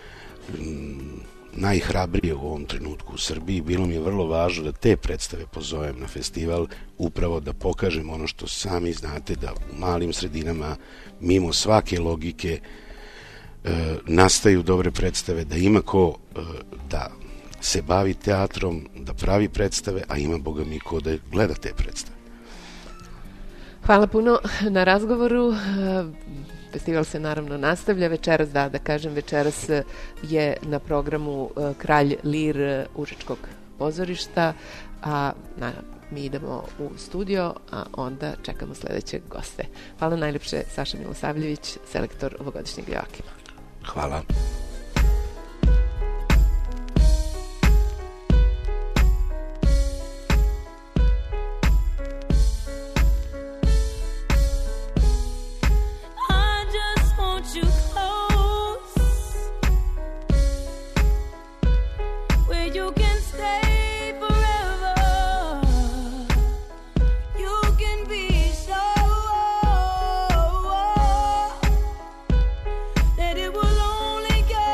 najhrabrije u ovom trenutku u Srbiji. Bilo mi je vrlo važno da te predstave pozovem na festival, upravo da pokažem ono što sami znate, da u malim sredinama, mimo svake logike, nastaju dobre predstave, da ima ko da se bavi teatrom, da pravi predstave, a ima, boga mi, ko da gleda te predstave.
Hvala puno na razgovoru. Festival se naravno nastavlja. Večeras, da kažem, večeras je na programu Kralj Lir Užičkog pozorišta, a mi idemo u studio, a onda čekamo sledećeg goste. Hvala najlepše, Saša Milosavljević, selektor ovogodišnjeg Joakima.
Hvala.
That it will only get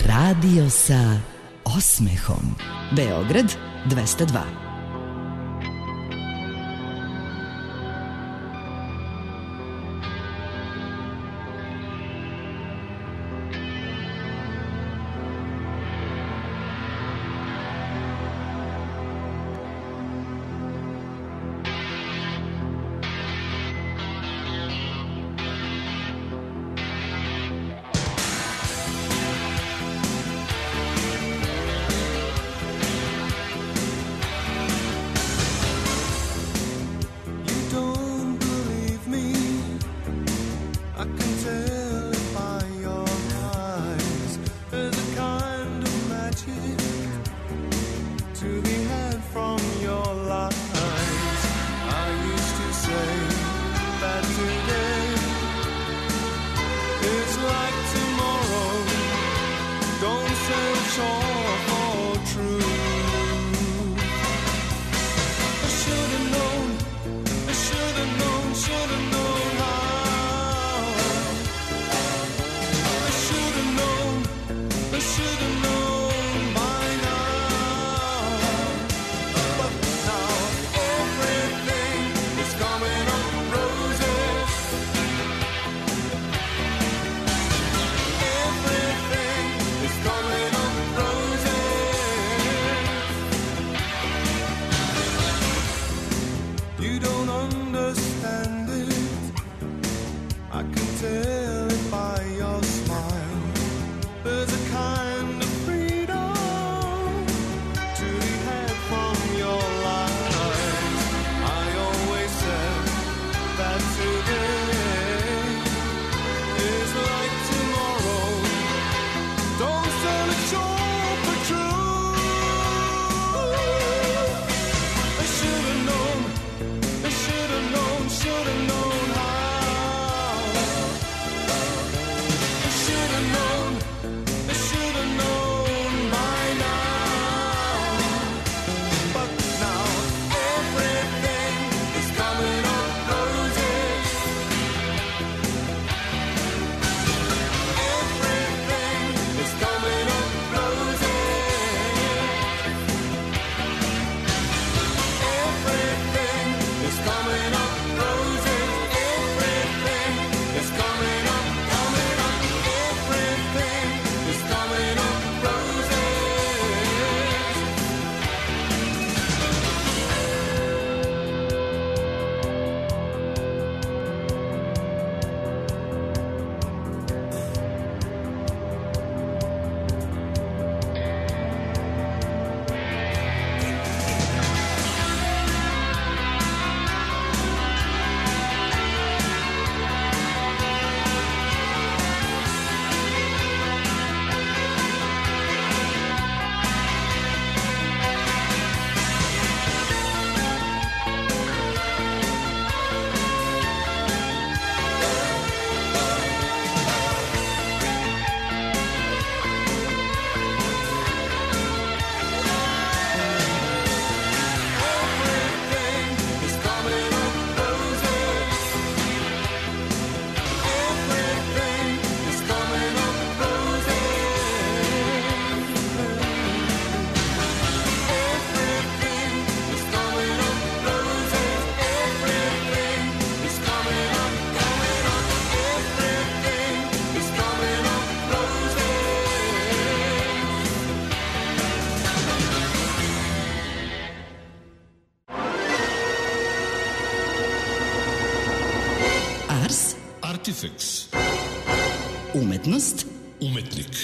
Radio sa osmehom. Beograd 202.
Artifex.
Umetnost.
Umetnik.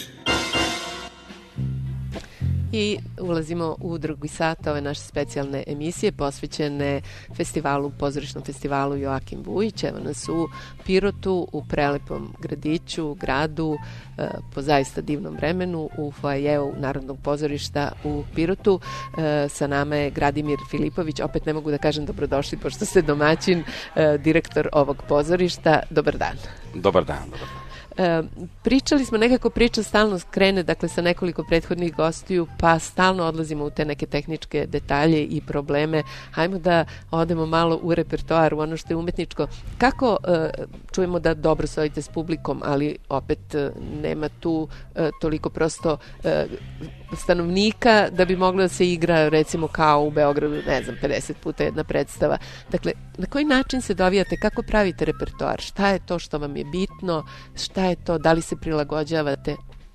I ulazimo u drugi sat ove naše specijalne emisije posvećene pozorišnom festivalu Joakim Vujić. Evo nas u Pirotu, u prelepom gradiću, gradu, po zaista divnom vremenu, u foajeu Narodnog pozorišta u Pirotu. Sa nama je Gradimir Filipović, opet ne mogu da kažem dobrodošli, pošto ste domaćin, direktor ovog pozorišta. Dobar dan.
Dobar dan, dobar dan.
Pričali smo, nekako priča stalno krene, dakle sa nekoliko prethodnih gostiju, pa stalno odlazimo u te neke tehničke detalje i probleme. Hajmo da odemo malo u repertoar, u ono što je umetničko. Kako čujemo da dobro stojite s publikom, ali opet nema tu toliko prosto stanovnika da bi moglo da se igra recimo kao u Beogradu, ne znam, 50 puta jedna predstava. Dakle, na koji način se dovijate, kako pravite repertoar, šta je to što vam je bitno, šta je to, da li se prilagođavate?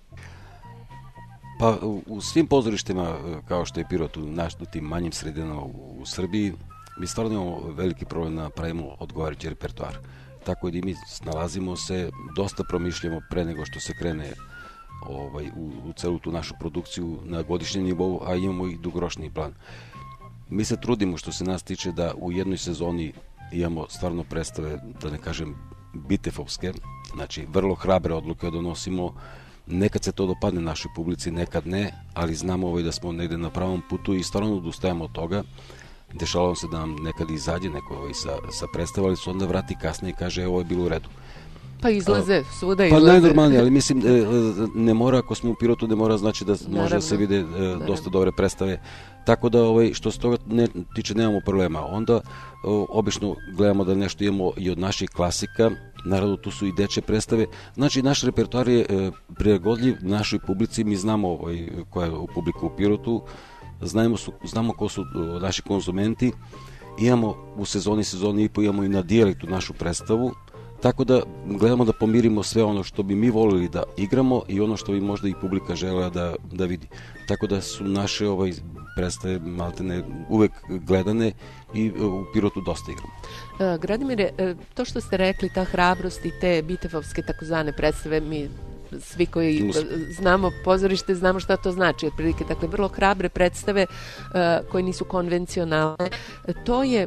Pa u svim pozorištima, kao što je Pirot, u tim manjim sredinama u Srbiji, mi stvarno imamo veliki problem da pravimo odgovarajući repertoar. Tako da i mi snalazimo se, dosta promišljamo pre nego što se krene u celu tu našu produkciju na godišnjem nivou, a imamo i dugoročni plan. Mi se trudimo, što se nas tiče, da u jednoj sezoni imamo stvarno predstave, da ne kažem bitefovske, znači vrlo hrabre odluke donosimo. Nekad se to dopadne našoj publici, nekad ne, ali znamo da smo negde na pravom putu i stvarno odustajemo od toga. Dešavalo se da nam nekad izađe neko sa predstava, ali se onda vrati kasnije i kaže ovo je bilo u redu.
Pa izlaze, svuda izlaze.
Pa najnormalnije, ali mislim, ne mora, ako smo u Pirotu, ne mora znači da može da se vide dosta dobre predstave. Tako da, što se toga tiče, nemamo problema. Onda, obično gledamo da nešto imamo i od naših klasika, naravno tu su i dečje predstave. Znači, naš repertoar je prilagodljiv našoj publici, mi znamo koja je u publiku u Pirotu, znamo ko su naši konzumenti, imamo u sezoni i po imamo i na dijalektu našu predstavu, tako da gledamo da pomirimo sve ono što bi mi volili da igramo i ono što bi možda i publika želela da vidi. Tako da su naše predstave maltene uvek gledane i u Pirotu dosta igramo.
Gradimire, to što ste rekli, ta hrabrost i te bitefovske takozvane predstave, mi svi koji znamo pozorište, znamo šta to znači otprilike, dakle vrlo hrabre predstave koje nisu konvencionalne, to je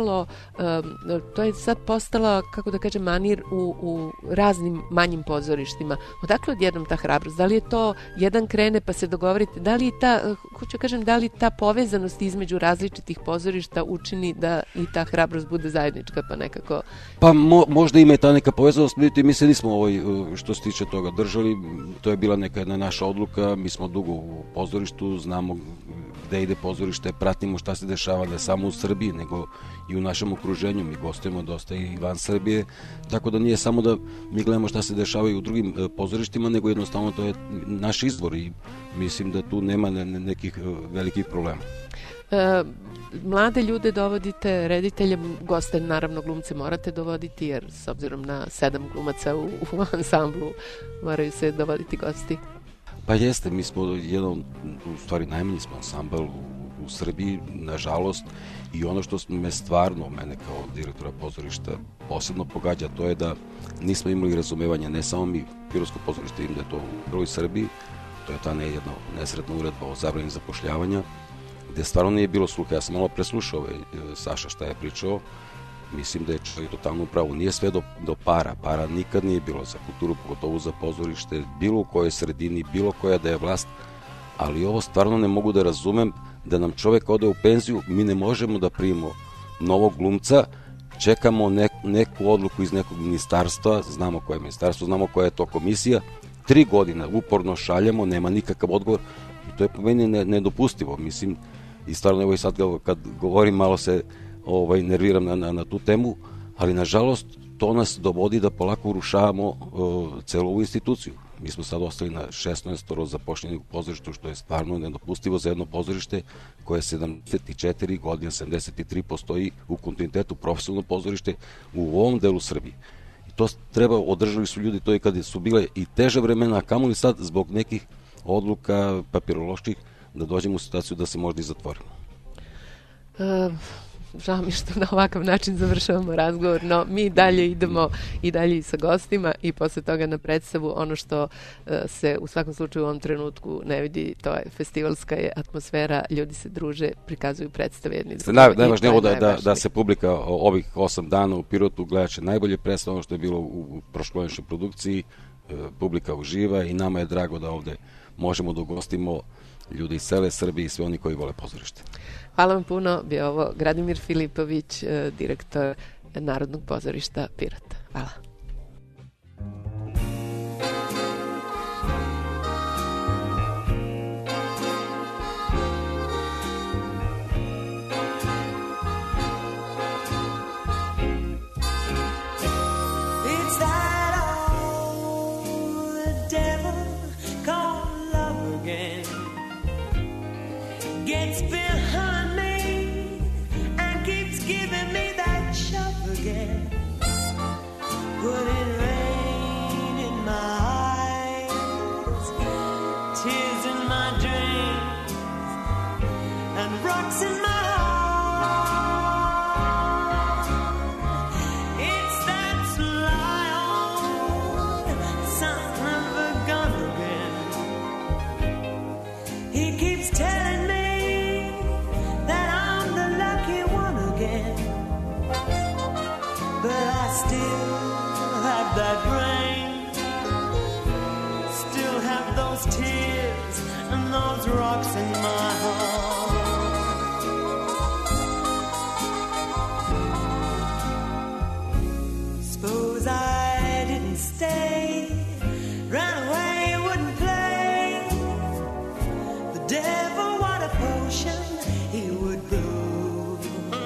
sad postalo, kako da kažem, manir u raznim manjim pozorištima. Odakle odjednom ta hrabrost? Da li je to jedan krene pa se dogovorite, da li je da li ta povezanost između različitih pozorišta učini da i ta hrabrost bude zajednička, pa nekako...
Pa možda ima i ta neka povezanost, vidite, mi se nismo što se tiče toga držali, to je bila neka jedna naša odluka, mi smo dugo u pozorištu, znamo gde ide pozorište, pratimo šta se dešava ne samo u Srbiji, nego i u našem okruženju, mi gostujemo dosta i van Srbije, tako da nije samo da mi gledamo šta se dešava i u drugim pozorištima, nego jednostavno to je naš izvor i mislim da tu nema nekih velikih problema.
Mlade ljude dovodite, reditelje, goste, naravno glumce morate dovoditi, jer s obzirom na 7 glumaca u ansamblu moraju se dovoditi gosti.
Pa jeste, mi smo u stvari najmanji smo ansambl u Srbiji, nažalost, i ono što me stvarno, mene kao direktora pozorišta posebno pogađa, to je da nismo imali razumevanja, ne samo mi, Pirotsko pozorište, im da je to u prvoj Srbiji, to je ta jedna nesretna uredba o zabrani zapošljavanja, gde stvarno nije bilo sluha. Ja sam malo preslušao Saša šta je pričao, mislim da je čovjek totalno upravo, nije sve do para nikad nije bilo za kulturu, pogotovo za pozorište, bilo u kojoj sredini, bilo koja da je vlast, ali ovo stvarno ne mogu da razumem, da nam čovjek ode u penziju, mi ne možemo da primimo novog glumca, čekamo neku odluku iz nekog ministarstva, znamo koje je ministarstvo, znamo koja je to komisija, 3 godine uporno šaljemo, nema nikakav odgovor i to je po meni nedopustivo, mislim, i stvarno evo i sad kad govorim malo se nerviram na tu temu, ali nažalost to nas dovodi da polako urušavamo celu ovu instituciju. Mi smo sad ostali na 16 zapošljenih u pozorištu, što je stvarno nedopustivo za jedno pozorište koje 74 godine, 73 postoji u kontinuitetu, profesionalno pozorište u ovom delu Srbije. I to treba, održali su ljudi to i kad su bile i teže vremena, a kamoli sad zbog nekih odluka papiroloških da dođemo u situaciju da se možda i zatvorimo.
Žao mi što na ovakav način završavamo razgovor, no mi dalje idemo i dalje sa gostima i posle toga na predstavu. Ono što se u svakom slučaju u ovom trenutku ne vidi, to je festivalska atmosfera, ljudi se druže, prikazuju predstave jedni drugima.
Najvažnije ovo da se publika ovih 8 dana u Pirotu gledaće najbolje predstave, ono što je bilo u prošlogodišnjoj produkciji, publika uživa i nama je drago da ovde možemo da ugostimo ljudi iz cele Srbije i sve oni koji vole pozorište.
Hvala vam puno, bio ovo Gradimir Filipović, direktor Narodnog pozorišta Pirot. Hvala.
again. Gets behind me and keeps giving me that shove again. Putting rain in my eyes, tears in my dreams, and rocks in my heart. It's that sly old son of a gun again. He keeps telling me that I'm the lucky one again, but I still have that rain, still have those tears and those rocks in my heart. Suppose I didn't stay, ran away, wouldn't play. The devil, what a potion he would brew.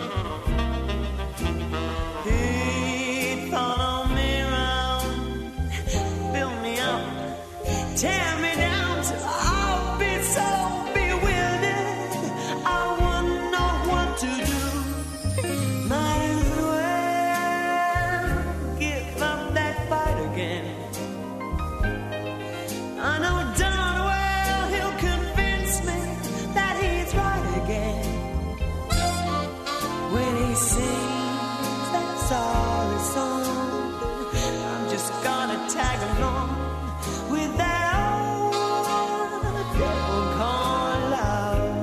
He'd follow me around, build me up, tear me down till I'll be so bewildered I wouldn't know what to do. Might as well give up that fight again. I know darn well he'll convince me that he's right again when he sings that sorry song. I'm just gonna tag along with that old devil called love.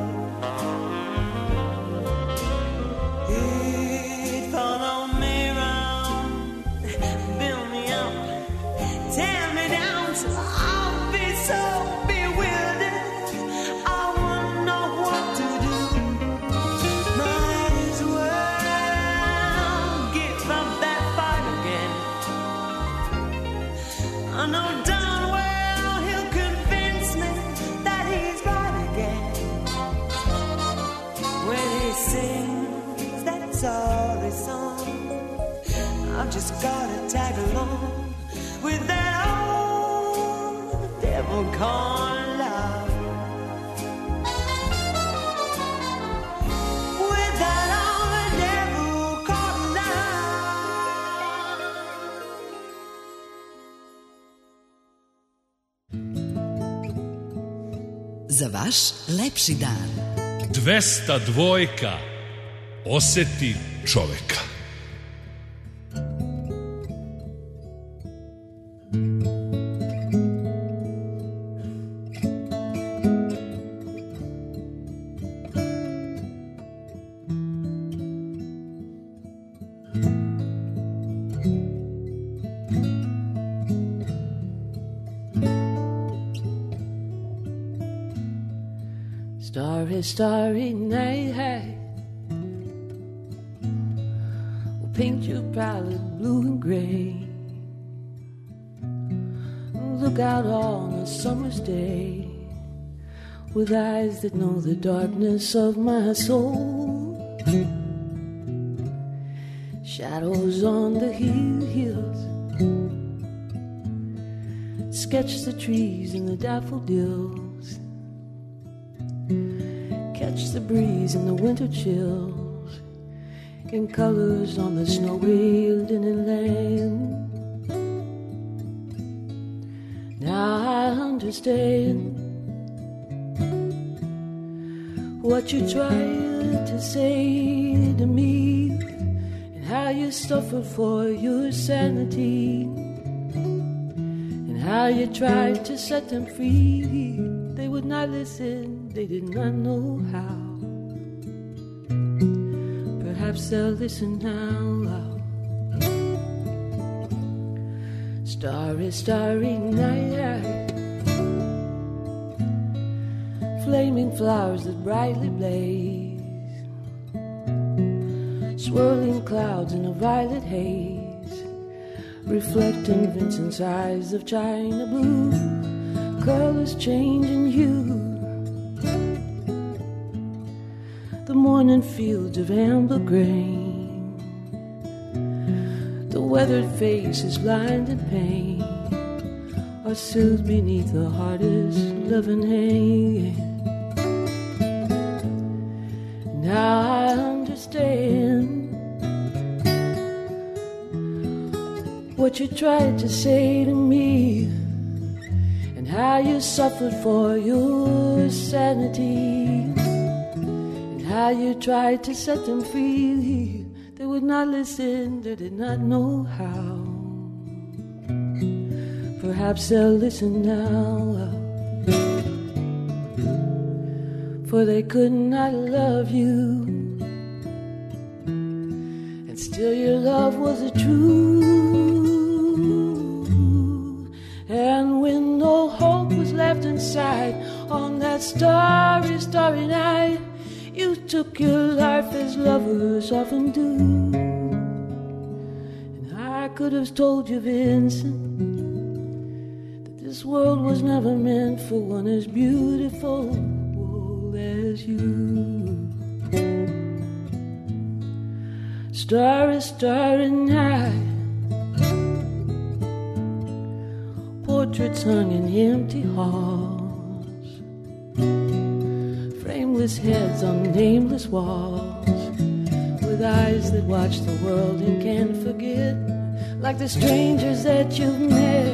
He'd follow me around, build me up, tear me down till I'll be so bewildered I wouldn't know what to do. Might as well give up that fight again. I know darn well he'll convince me that he's right again when he sings that sorry song. I've just gotta tag along with that old devil called love. With that old devil called love.
Za vaš lepši dan.
202. Oseti čoveka.
Starry, starry night, hey. We'll paint your palette blue and gray. Look out on a summer's day with eyes that know the darkness of my soul. Shadows on the hills sketch the trees and the daffodils. Catch the breeze and the winter chills in colors on the snowy linen land. Now I understand what you tried to say to me and how you suffered for your sanity and how you tried to set them free. They would not listen, they did not know how. Perhaps they'll listen now. Starry, starry night, flaming flowers that brightly blaze, swirling clouds in a violet haze, reflecting Vincent's eyes of china blue, colors changing hue. The morning fields of amber grain, the weathered faces blind in pain, are soothed beneath the hardest
loving hand. Now I understand what you tried to say to me, and how you suffered for your sanity, and how you tried to set them free. They would not listen, they did not know how. Perhaps they'll listen now, for they could not love you, and still your love was a true. And when no hope was left inside on that starry, starry night, you took your life as lovers often do. And I could have told you, Vincent, that this world was never meant for one as beautiful as you. Starry, starry night, portraits hung in empty halls, frameless heads on nameless walls, with eyes that watch the world and can't forget, like the strangers that you've met,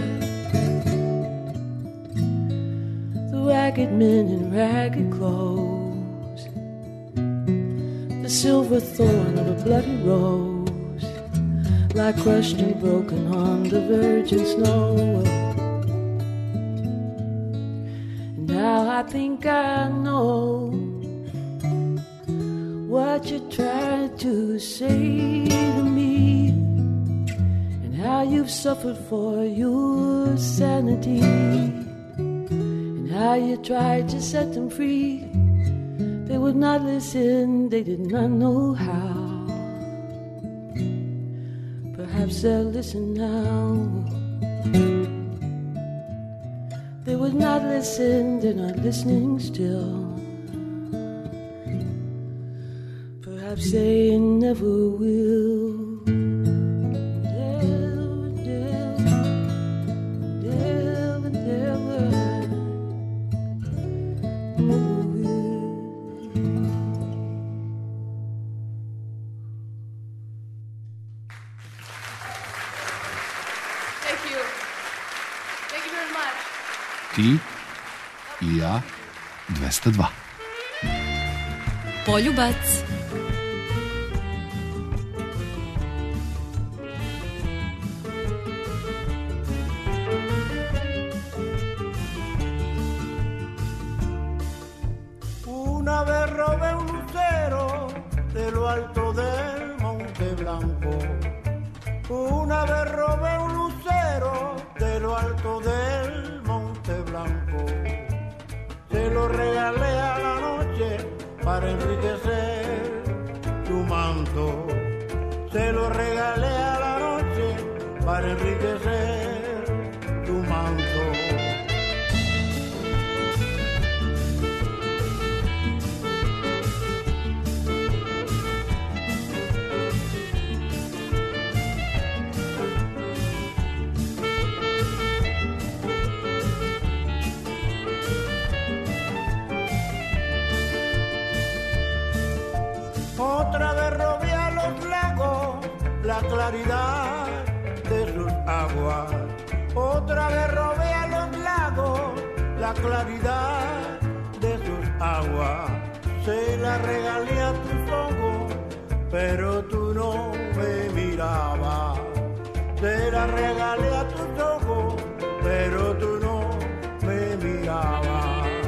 the ragged men in ragged clothes, the silver thorn of a bloody rose, lie crushed and broken on the virgin snow. And now I think I know what you tried to say to me, and how you've suffered for your sanity, and how you tried to set them free. They would not listen, they did not know how. Perhaps they'll listen now. They would not listen, they're not listening still. Perhaps they never will.
Ti i ja 202.
Poljubac.
Una vez robé un lucero de lo alto del Monte Blanco. Una vez robé un lucero de lo alto del Monte Blanco. Se lo regalé a la noche para enriquecer tu manto. Se lo regalé a la noche para enriquecer tu manto. Otra vez robé a los lagos la claridad de sus aguas. Otra vez robé a los lagos la claridad de sus aguas. Se la regalé a tus ojos, pero tú no me mirabas. Se la regalé a tus ojos, pero tú no me mirabas.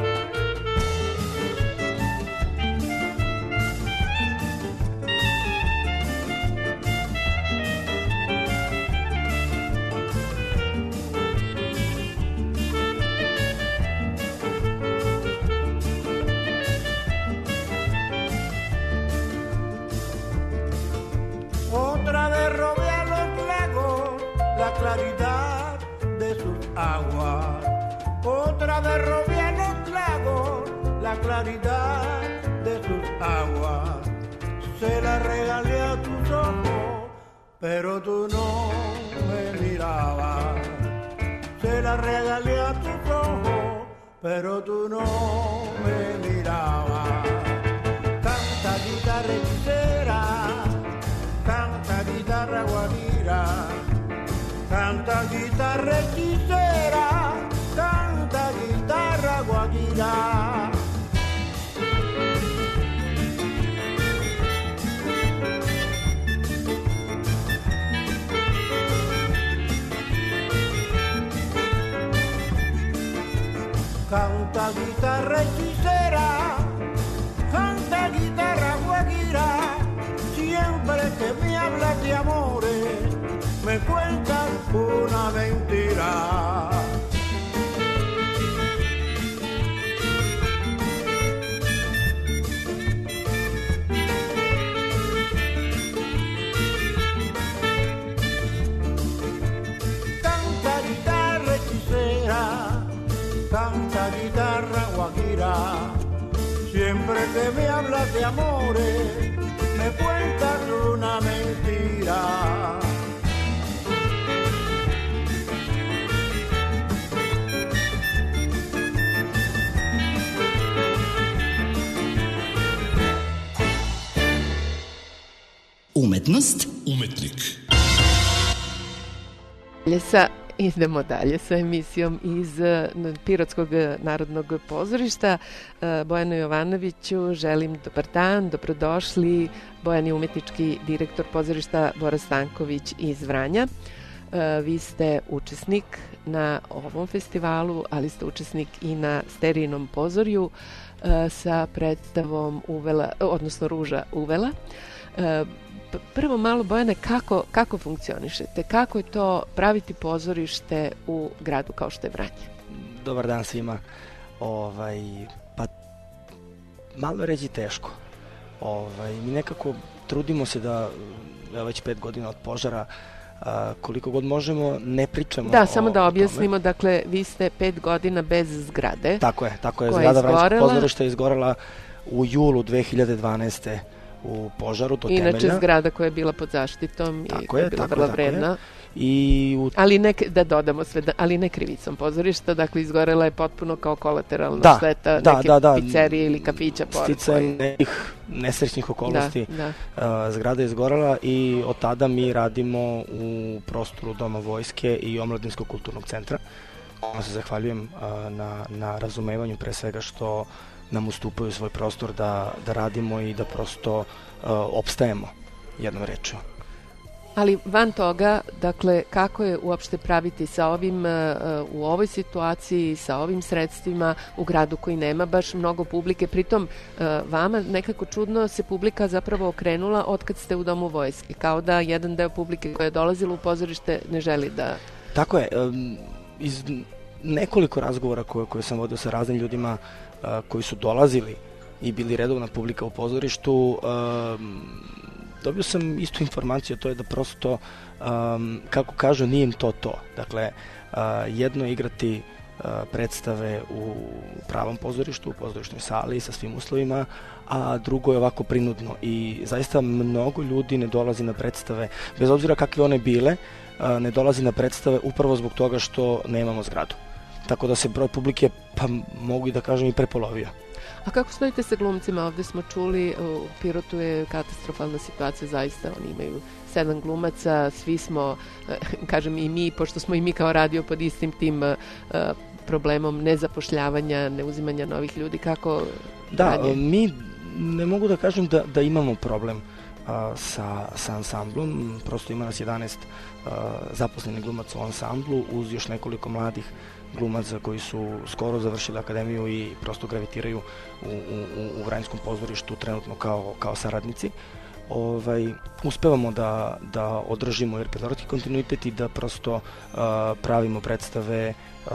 Otra vez robé a los lagos la claridad de sus aguas. Otra vez robé a los lagos la claridad de sus aguas. Se la regalé a tus ojos, pero tú no me mirabas. Se la regalé a tus ojos, pero tú no me mirabas. Canta guitarra hechicera, canta guitarra guajira, canta guitarra hechicera, canta guitarra guajira. Canta guitarra hechicera, canta guitarra guajira, siempre que me hablas de amores, me cuentas una mentira. Canta guitarra hechicera, canta guitarra guajira, siempre que me hablas de amores, me cuentas una mentira.
Umetnost,
umetnik.
Idemo dalje sa emisijom iz Pirotskog narodnog pozorišta. Bojanu Jovanoviću želim dobar dan, dobrodošli. Bojan je umetnički direktor pozorišta Bora Stanković iz Vranja. Vi ste učesnik na ovom festivalu, ali ste učesnik i na Sterijinom pozorju sa predstavom Uvela, odnosno Ruža Uvela. Prvo malo, Bojane, kako funkcionišete? Kako je to praviti pozorište u gradu kao što je Vranje?
Dobar dan svima. Pa malo je reći teško. Mi nekako trudimo se da već 5 godina od požara koliko god možemo ne pričamo.
Da, samo da objasnimo, dakle vi ste 5 godina bez zgrade.
Tako je. Zgrada Vranjskog pozorišta je izgorela u julu 2012. u požaru, to temeljna.
Inače zgrada koja je bila pod zaštitom i koja je bila vrlo vredna. Ali da dodamo sve, ali ne krivicom pozorišta, dakle izgorela je potpuno kao kolateralna šteta neke pizzerije ili kafića.
Sticajem nekih nesrećnih okolnosti zgrada je izgorela i od tada mi radimo u prostoru Doma vojske i Omladinskog kulturnog centra. Ono se zahvaljujem na razumevanju, pre svega što nam ustupaju svoj prostor da radimo i da prosto opstajemo, jednom rečju.
Ali van toga, dakle, kako je uopšte praviti sa ovim, u ovoj situaciji, sa ovim sredstvima u gradu koji nema baš mnogo publike, pritom vama nekako čudno se publika zapravo okrenula od kad ste u Domu vojske, kao da jedan deo publike koja je dolazila u pozorište ne želi da...
Tako je, iz nekoliko razgovora koje sam vodio sa raznim ljudima koji su dolazili i bili redovna publika u pozorištu, dobio sam istu informaciju, to je da prosto, kako kažu, nije im to. Dakle, jedno je igrati predstave u pravom pozorištu, u pozorišnoj sali sa svim uslovima, a drugo je ovako prinudno. I zaista mnogo ljudi ne dolazi na predstave, bez obzira kakve one bile, ne dolazi na predstave upravo zbog toga što nemamo zgradu. Tako da se broj publike, pa mogu i da kažem, i prepolovio.
A kako stojite sa glumcima? Ovde smo čuli, u Pirotu je katastrofalna situacija, zaista oni imaju 7 glumaca, svi smo, kažem i mi, pošto smo i mi kao radio pod istim tim problemom nezapošljavanja, neuzimanja novih ljudi, kako dalje?
Mi ne mogu da kažem da imamo problem sa ansamblom, prosto ima nas 11 zaposlenih glumaca u ansamblu, uz još nekoliko mladih glumaca koji su skoro završili akademiju i prosto gravitiraju u Vranjskom pozorištu trenutno kao saradnici. Uspevamo da održimo repertoarski kontinuitet i da prosto pravimo predstave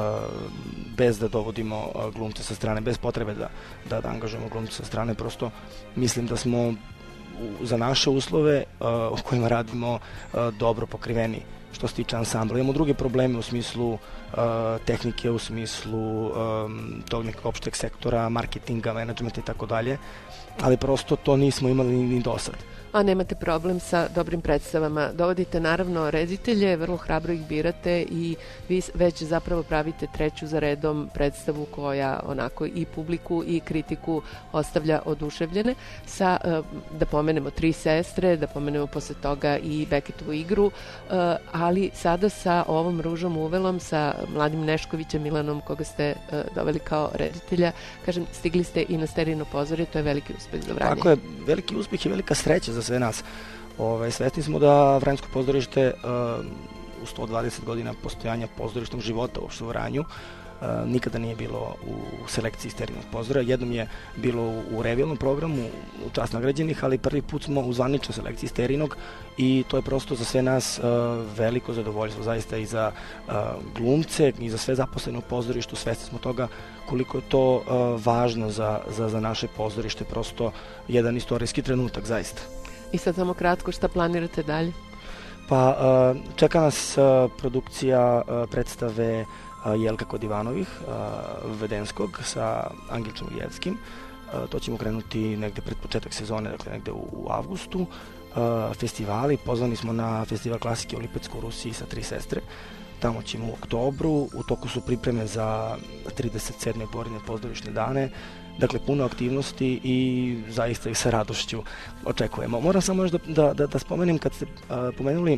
bez da dovodimo glumce sa strane, bez potrebe da angažujemo glumce sa strane. Prosto mislim da smo za naše uslove u kojima radimo dobro pokriveni što se tiče ansambla. Imamo druge probleme u smislu tehnike, u smislu tog nekog opšteg sektora, marketinga, menadžmenta i tako dalje, ali prosto to nismo imali ni do sad.
A nemate problem sa dobrim predstavama. Dovodite naravno reditelje, vrlo hrabro ih birate i vi već zapravo pravite treću za redom predstavu koja onako i publiku i kritiku ostavlja oduševljene sa, da pomenemo, Tri sestre, da pomenemo posle toga i Beketovu igru, ali sada sa ovom Ružom Uvelom, sa mladim Neškovićem, Milanom, koga ste doveli kao reditelja, kažem, stigli ste i na Sterijino pozorje, to je veliki uspeh za Vranje.
Tako je, veliki uspeh i velika sreća za sve nas. Svesni smo da Vranjsko pozorište u 120 godina postojanja pozorišnog života uopšte u Vranju nikada nije bilo u selekciji Sterijinog pozora. Jednom je bilo u revijalnom programu u čast nagrađenih, ali prvi put smo u zvaničnoj selekciji Sterijinog i to je prosto za sve nas veliko zadovoljstvo, zaista i za glumce i za sve zaposlene u pozorištu. Svesni smo toga koliko je to važno za naše pozorište, prosto jedan istorijski trenutak, zaista.
I sad samo kratko, šta planirate dalje?
Pa čeka nas produkcija predstave Jelka kod Ivanovih, Vedenskog, sa Angelčom Ilijevskim. To ćemo krenuti negde pred početak sezone, dakle negde u avgustu. Festivali, pozvani smo na festival klasike u Lipecku u Rusiji sa Tri sestre. Tamo ćemo u oktobru, u toku su pripreme za 37. Borine pozorišne dane. Dakle, puno aktivnosti i zaista ih sa radošću očekujemo. Moram samo još da spomenem, kad ste pomenuli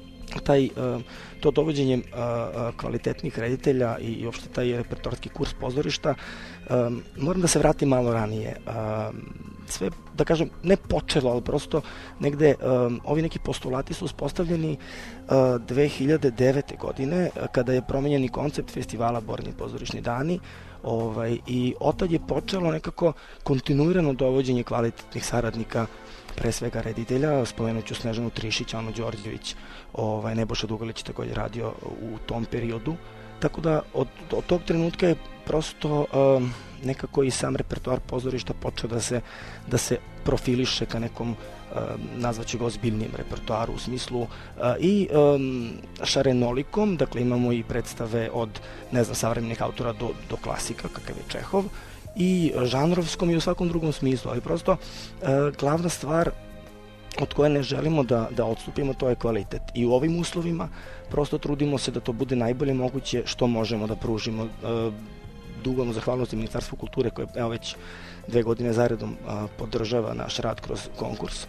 to dovođenje kvalitetnih reditelja i uopšte taj repertoarski kurs pozorišta, moram da se vratim malo ranije. Sve, da kažem, ne počelo, ali prosto negde ovi neki postulati su uspostavljeni 2009. godine, kada je promenjeni koncept festivala Borini pozorišni dani, i otad je počelo nekako kontinuirano dovođenje kvalitetnih saradnika, pre svega reditelja. Spomenut ću Snežanu Trišić, Anu Đorđević, Nebojša Dugalić takođe radio u tom periodu. Tako da od tog trenutka je prosto nekako i sam repertoar pozorišta počeo da se profiliše ka nekom, nazvaću ga, ozbiljnijem repertoaru u smislu i šarenolikom, dakle imamo i predstave od, savremenih autora do klasika, kakav je Čehov, i žanrovskom i u svakom drugom smislu, ali prosto glavna stvar od koje ne želimo da odstupimo, to je kvalitet. I u ovim uslovima prosto trudimo se da to bude najbolje moguće što možemo da pružimo. Dugujemo zahvalnosti Ministarstvu kulture koje evo već 2 godine zaredom podržava naš rad kroz konkurs.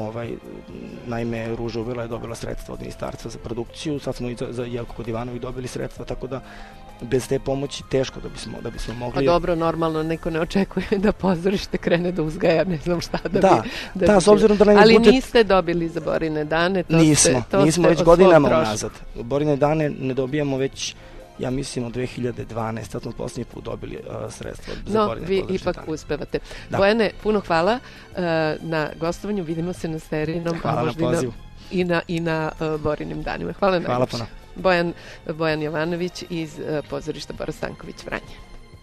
Naime, Ruža Uvela je dobila sredstva od Ministarstva za produkciju, sad smo i za Jelko kod Ivanović dobili sredstva, tako da bez te pomoći teško da bismo mogli...
Pa dobro, normalno, neko ne očekuje da pozorište krene da uzgaja, ne znam šta
da s obzirom da nam je
ali
budžet...
niste dobili za Borine dane,
nismo već godinama unazad. Borine dane ne dobijamo već, ja mislim, od 2012. Sad smo posljednji put dobili sredstva za Borine pozorišne dane.
No, vi ipak uspevate. Bojane, puno hvala na gostovanju, vidimo se na Sterijinom,
a možda
i na Borinim danima. Hvala najviše.
Hvala puno.
Bojan Jovanović iz pozorišta Bora Stanković Vranje.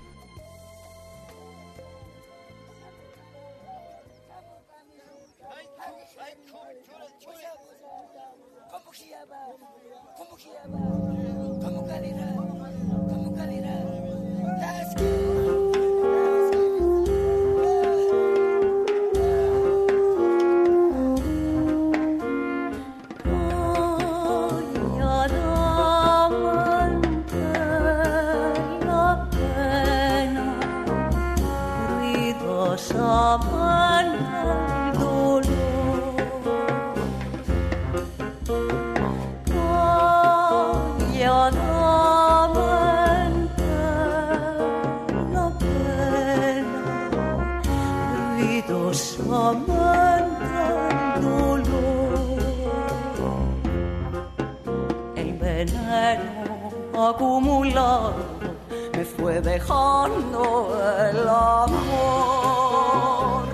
Acumulado me fue dejando el amor.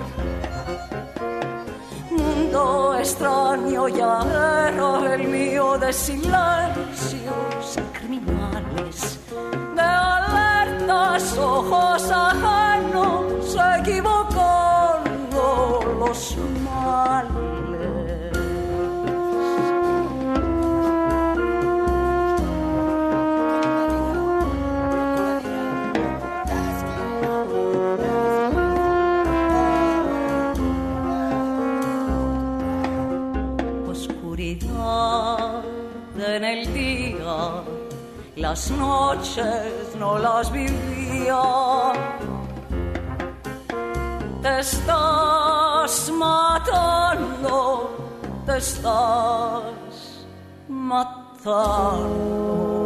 Mundo extraño ya era el mío de silencios criminales, de alertas ojos ajenos equivocando los males. las noches no las vivía. Te estás matando, te estás matando.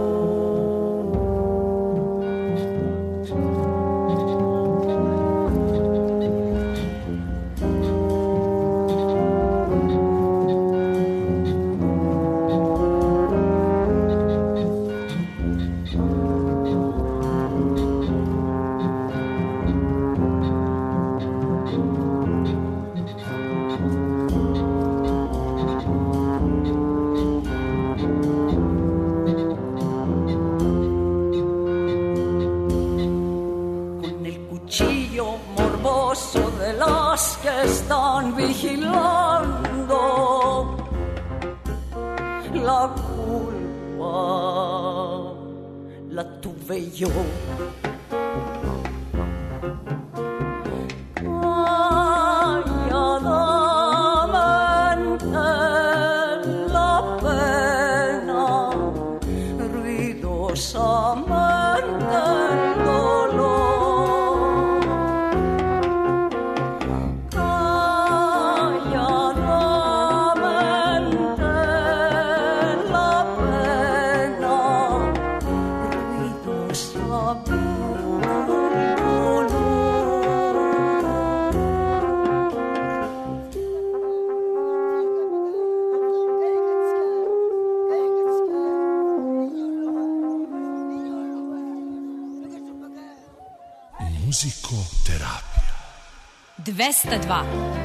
Que están vigilando, la culpa la tuve yo. Calladamente la pena, ruidosamente el dolor.
Muzikoterapija
202.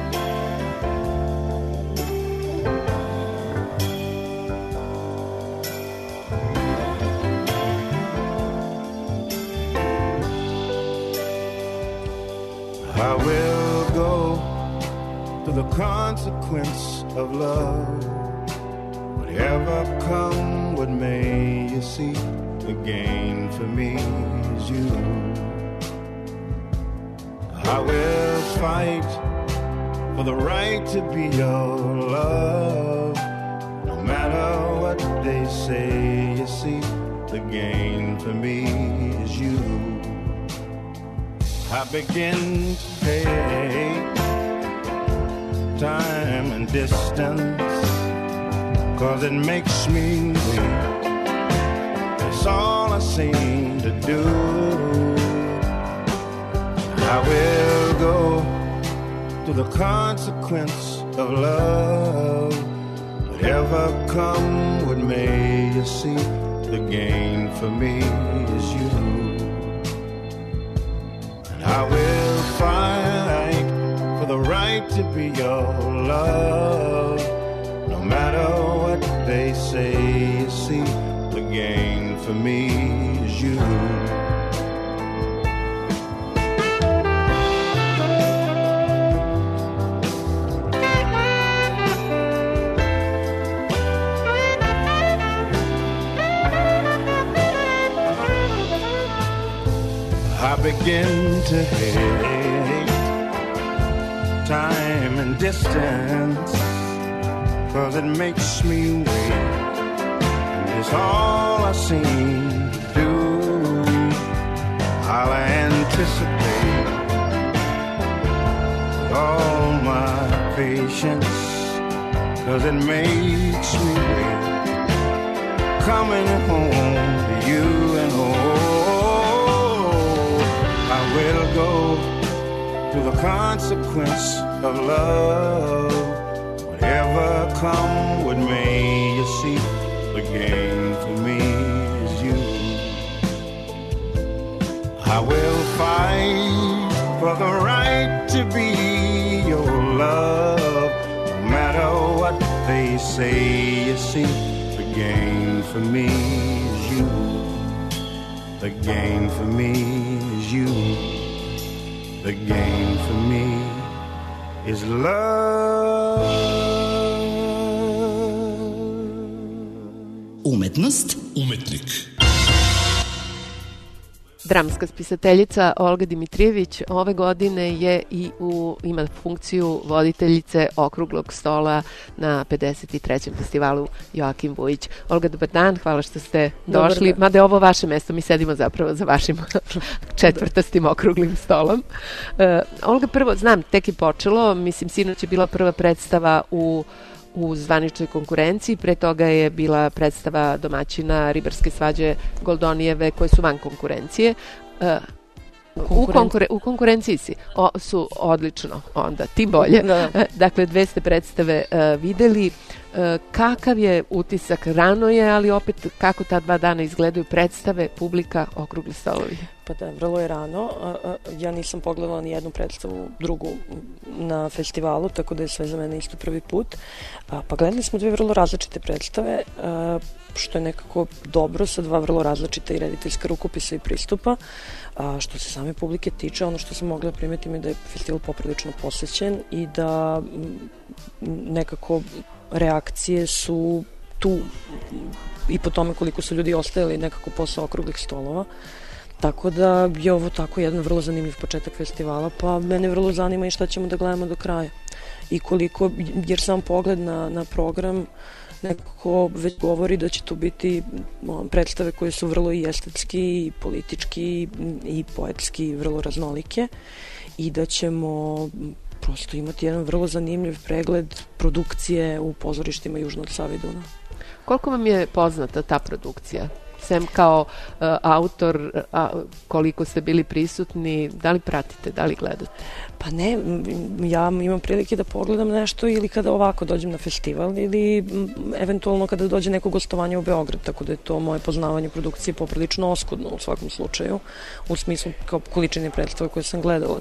I will go to the consequence of love. Whatever come, what may you see? The gain for me is you. I will fight for the right to be your love. No matter what they say, you see, the gain for me is you. I begin to hate time and distance, 'cause it makes me weak. That's all I seem to do. I will go to the consequence of love. Whatever come, what may you see, the gain for me is you. And I will fight for the right to be your love. No matter what they say, you see, the gain for me is you. I begin to hate time and distance, 'cause it makes me weak. It's all I seem to do. I'll anticipate with all my patience, 'cause it makes me weak. Coming home to you and I will go to the consequence of love. Whatever come, what may you see, the gain for me is you. I will fight for the right to be your love. No matter what they say, you see, the gain for me is you. The gain for me is you. The gain for me is love.
Umetnost,
umetnik.
Dramska spisateljica Olga Dimitrijević ove godine je ima funkciju voditeljice okruglog stola na 53. festivalu Joakim Vujić. Olga, dobar dan, hvala što ste došli. Mada je ovo vaše mesto, mi sedimo zapravo za vašim četvrtastim okruglim stolom. Olga, prvo, znam, tek je počelo, mislim, sinoć je bila prva predstava u zvaničnoj konkurenciji, pre toga je bila predstava domaćina Ribarske svađe Goldonijeve koje su van konkurencije. U konkurenciji su odlično onda, tim bolje. Dakle, 2 ste predstave videli. Kakav je utisak? Rano je, ali opet kako ta 2 dana izgledaju predstave, publika, okrugli stolovi?
Pa da, vrlo je rano. Ja nisam pogledala ni jednu predstavu drugu na festivalu, tako da je sve za mene isto prvi put. Pa gledali smo 2 vrlo različite predstave, što je nekako dobro sa 2 vrlo različita i rediteljska rukopisa i pristupa. Što se same publike tiče, ono što sam mogla primetiti je da je festival poprilično posećen i da nekako reakcije su tu i po tome koliko su ljudi ostajali nekako posle okruglih stolova. Tako da je ovo tako jedan vrlo zanimljiv početak festivala, pa mene vrlo zanima i šta ćemo da gledamo do kraja. I koliko, jer sam pogled na program nekako već govori da će to biti predstave koje su vrlo i estetski, i politički, i poetski vrlo raznolike i da ćemo prosto imati jedan vrlo zanimljiv pregled produkcije u pozorištima Južnog Save i Dunava.
Koliko vam je poznata ta produkcija? Sem kao autor, koliko ste bili prisutni, da li pratite, da li gledate?
Pa ne, ja imam prilike da pogledam nešto ili kada ovako dođem na festival ili eventualno kada dođe neko gostovanje u Beograd, tako da je to moje poznavanje produkcije poprilično oskudno u svakom slučaju, u smislu kao količine predstave koje sam gledala.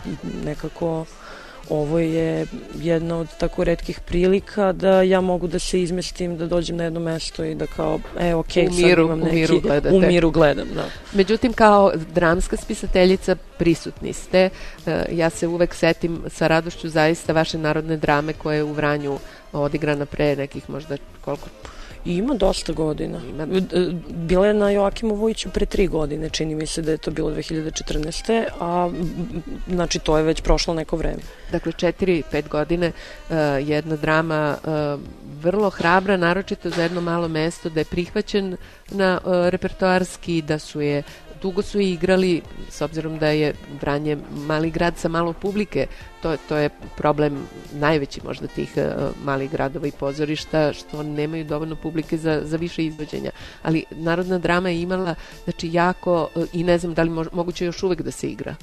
Nekako ovo je jedna od tako retkih prilika da ja mogu da se izmestim, da dođem na jedno mesto i da kao, okej, sad imam neki... U miru gledam, da.
Međutim, kao dramska spisateljica prisutni ste. Ja se uvek setim sa radošću zaista vaše narodne drame koje je u Vranju odigrana pre nekih možda koliko...
Ima dosta godina. Bila je na Joakimu Vujiću pre 3 godine, čini mi se da je to bilo 2014. A znači to je već prošlo neko vreme.
Dakle, 4-5 godine, jedna drama vrlo hrabra, naročito za jedno malo mesto, da je prihvaćen na repertoarski, da su je dugo su igrali, s obzirom da je Vranje mali grad sa malo publike, to je problem najveći možda tih malih gradova i pozorišta, što nemaju dovoljno publike za više izvođenja. Ali Narodna drama je imala, znači, jako, i ne znam da li moguće još uvek da se igra.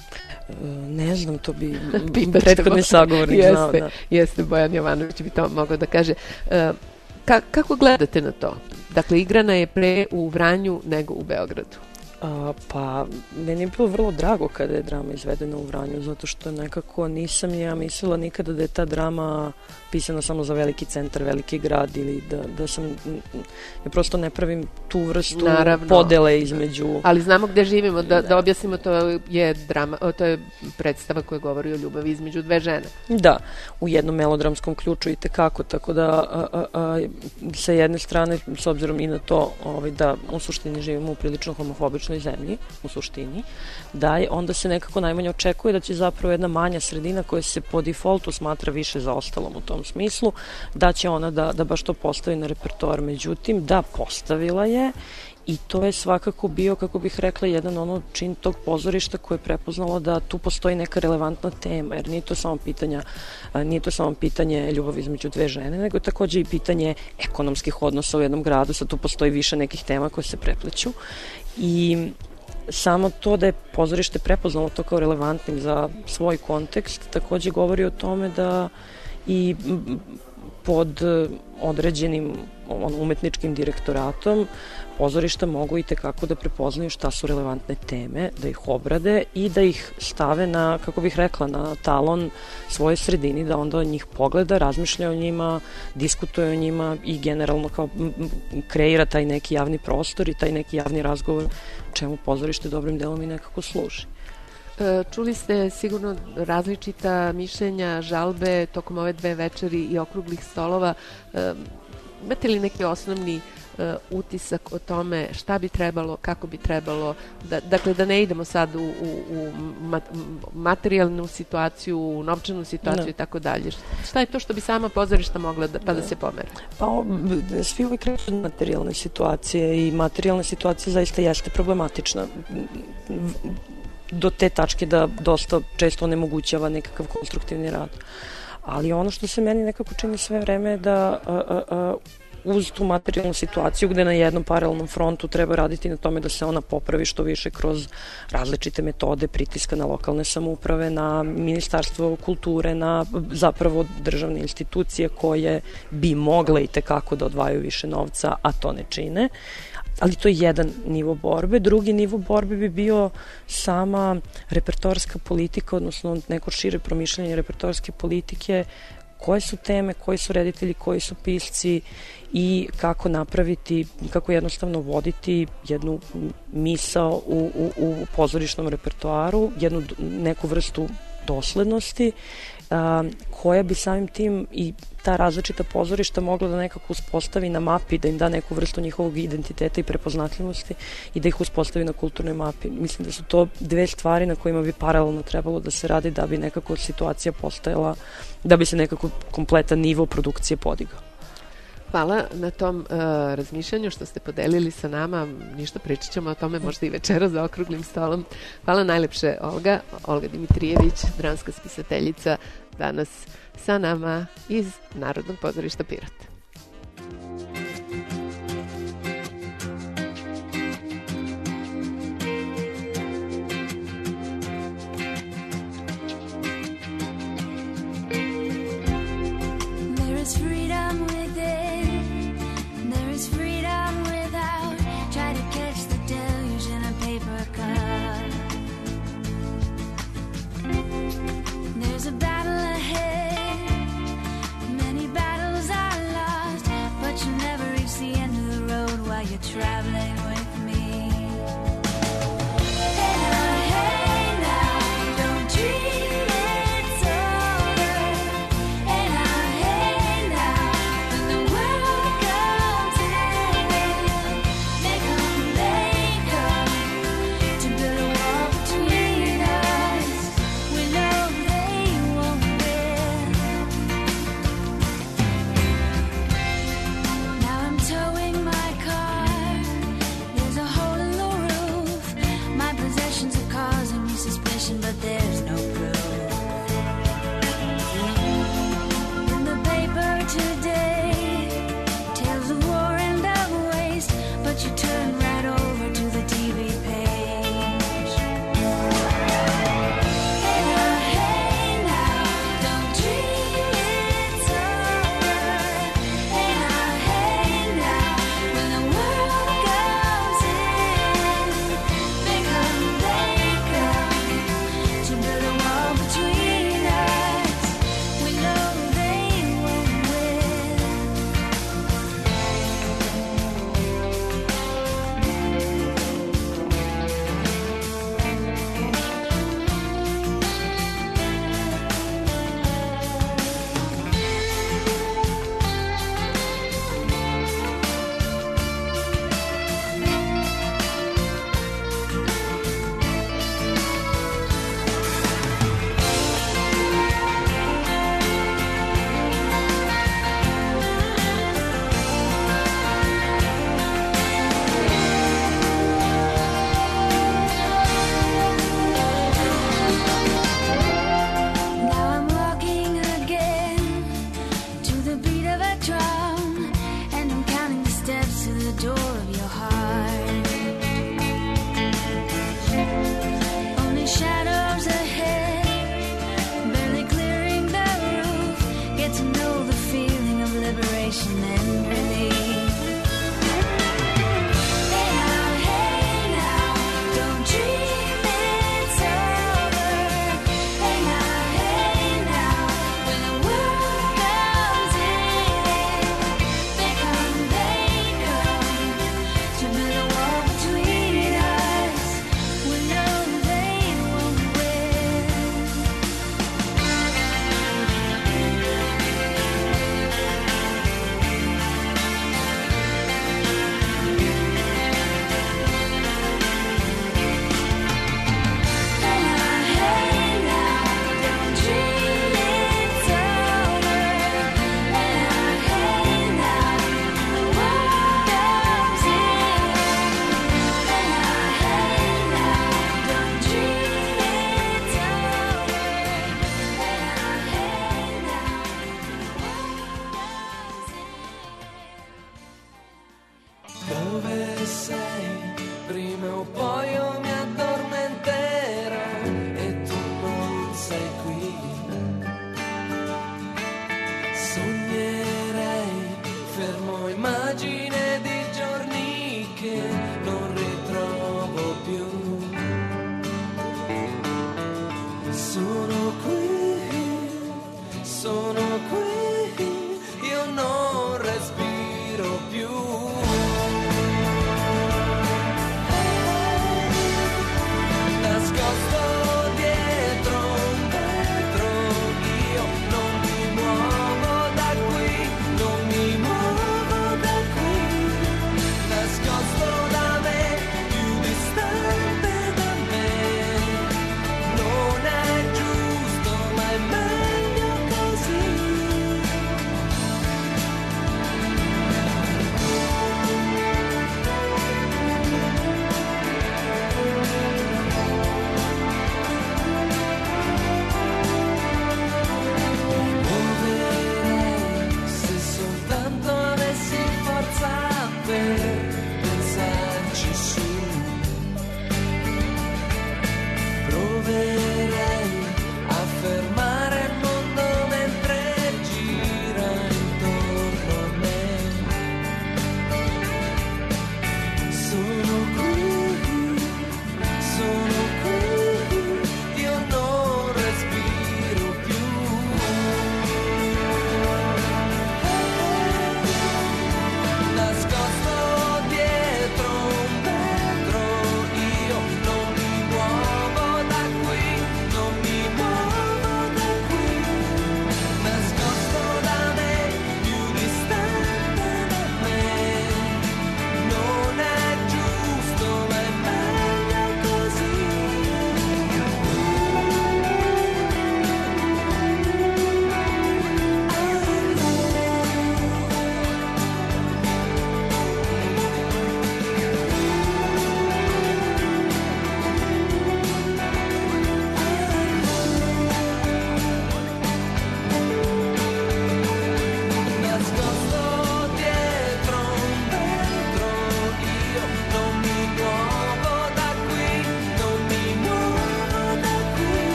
Ne znam, to bi prethodni sagovornik znao.
Jeste, Bojan Jovanović bi to mogao da kaže. Kako gledate na to? Dakle, igrana je pre u Vranju nego u Beogradu.
Pa, meni je bilo vrlo drago kada je drama izvedena u Vranju, zato što nekako nisam ja mislila nikada da je ta drama pisana samo za veliki centar, veliki grad ili da sam, ja prosto ne pravim tu vrstu podele između...
Ali znamo gde živimo, da objasnimo, to je drama, to je predstava koja govori o ljubavi između 2 žene.
Da, u jednom melodramskom ključu i tekako, tako da sa jedne strane, s obzirom i na to da u suštini živimo u prilično homofobičnoj zemlji, u suštini, da onda se nekako najmanje očekuje da će zapravo jedna manja sredina koja se po defaultu smatra više zaostalom u tom smislu, da će ona da baš to postavi na repertoar. Međutim, da, postavila je i to je svakako bio, kako bih rekla, jedan čin tog pozorišta koje je prepoznalo da tu postoji neka relevantna tema, jer nije to samo pitanje ljubavi između 2 žene, nego je takođe i pitanje ekonomskih odnosa u jednom gradu, sad tu postoji više nekih tema koje se prepleću i samo to da je pozorište prepoznalo to kao relevantnim za svoj kontekst takođe govori o tome da i pod određenim umetničkim direktoratom pozorišta mogu i tekako da prepoznaju šta su relevantne teme, da ih obrade i da ih stave na, kako bih rekla, na talon svoje sredini, da onda njih pogleda, razmišlja o njima, diskutuje o njima i generalno kao kreira taj neki javni prostor i taj neki javni razgovor, čemu pozorište dobrim delom i nekako služi.
Čuli ste sigurno različita mišljenja, žalbe tokom ove 2 večeri i okruglih stolova. Imate li neki osnovni utisak o tome šta bi trebalo, kako bi trebalo, dakle da ne idemo sad u materijalnu situaciju, u novčanu situaciju i tako dalje. Šta je to što bi sama pozorišta mogla da se pomere?
Pa svi uvijek kreću od materijalne situacije i materijalna situacija zaista jeste problematična do te tačke da dosta često onemogućava nekakav konstruktivni rad. Ali ono što se meni nekako čini sve vreme je da uz tu materijalnu situaciju gde na jednom paralelnom frontu treba raditi na tome da se ona popravi što više kroz različite metode pritiska na lokalne samouprave, na Ministarstvo kulture, na zapravo državne institucije koje bi mogle i tekako da odvajaju više novca, a to ne čine. Ali to je jedan nivo borbe. Drugi nivo borbe bi bio sama repertoarska politika, odnosno neko šire promišljanje repertoarske politike, koje su teme, koji su reditelji, koji su pisci i kako napraviti, kako jednostavno voditi jednu misao u pozorišnom repertoaru, jednu neku vrstu doslednosti koja bi samim tim i ta različita pozorišta mogla da nekako uspostavi na mapi, da im da neku vrstu njihovog identiteta i prepoznatljivosti i da ih uspostavi na kulturnoj mapi. Mislim da su to dve stvari na kojima bi paralelno trebalo da se radi da bi nekako situacija postajala, da bi se nekako kompletan nivo produkcije podigao.
Hvala na tom razmišljanju što ste podelili sa nama. Ništa, pričat ćemo o tome možda i večera za okruglim stolom. Hvala najlepše, Olga Dimitrijević, dramska spisateljica, danas sa nama iz Narodnog pozorišta Pirot.
There is freedom within, there is freedom without. Try to catch the deluge in a paper cup. There's a battle ahead, many battles are lost, but you never reach the end of the road while you're traveling with me. Hey now, hey now, don't dream it's over. Hey now, hey now, when the world comes in, they come to build a wall between us. We know they won't win. Now I'm towing my car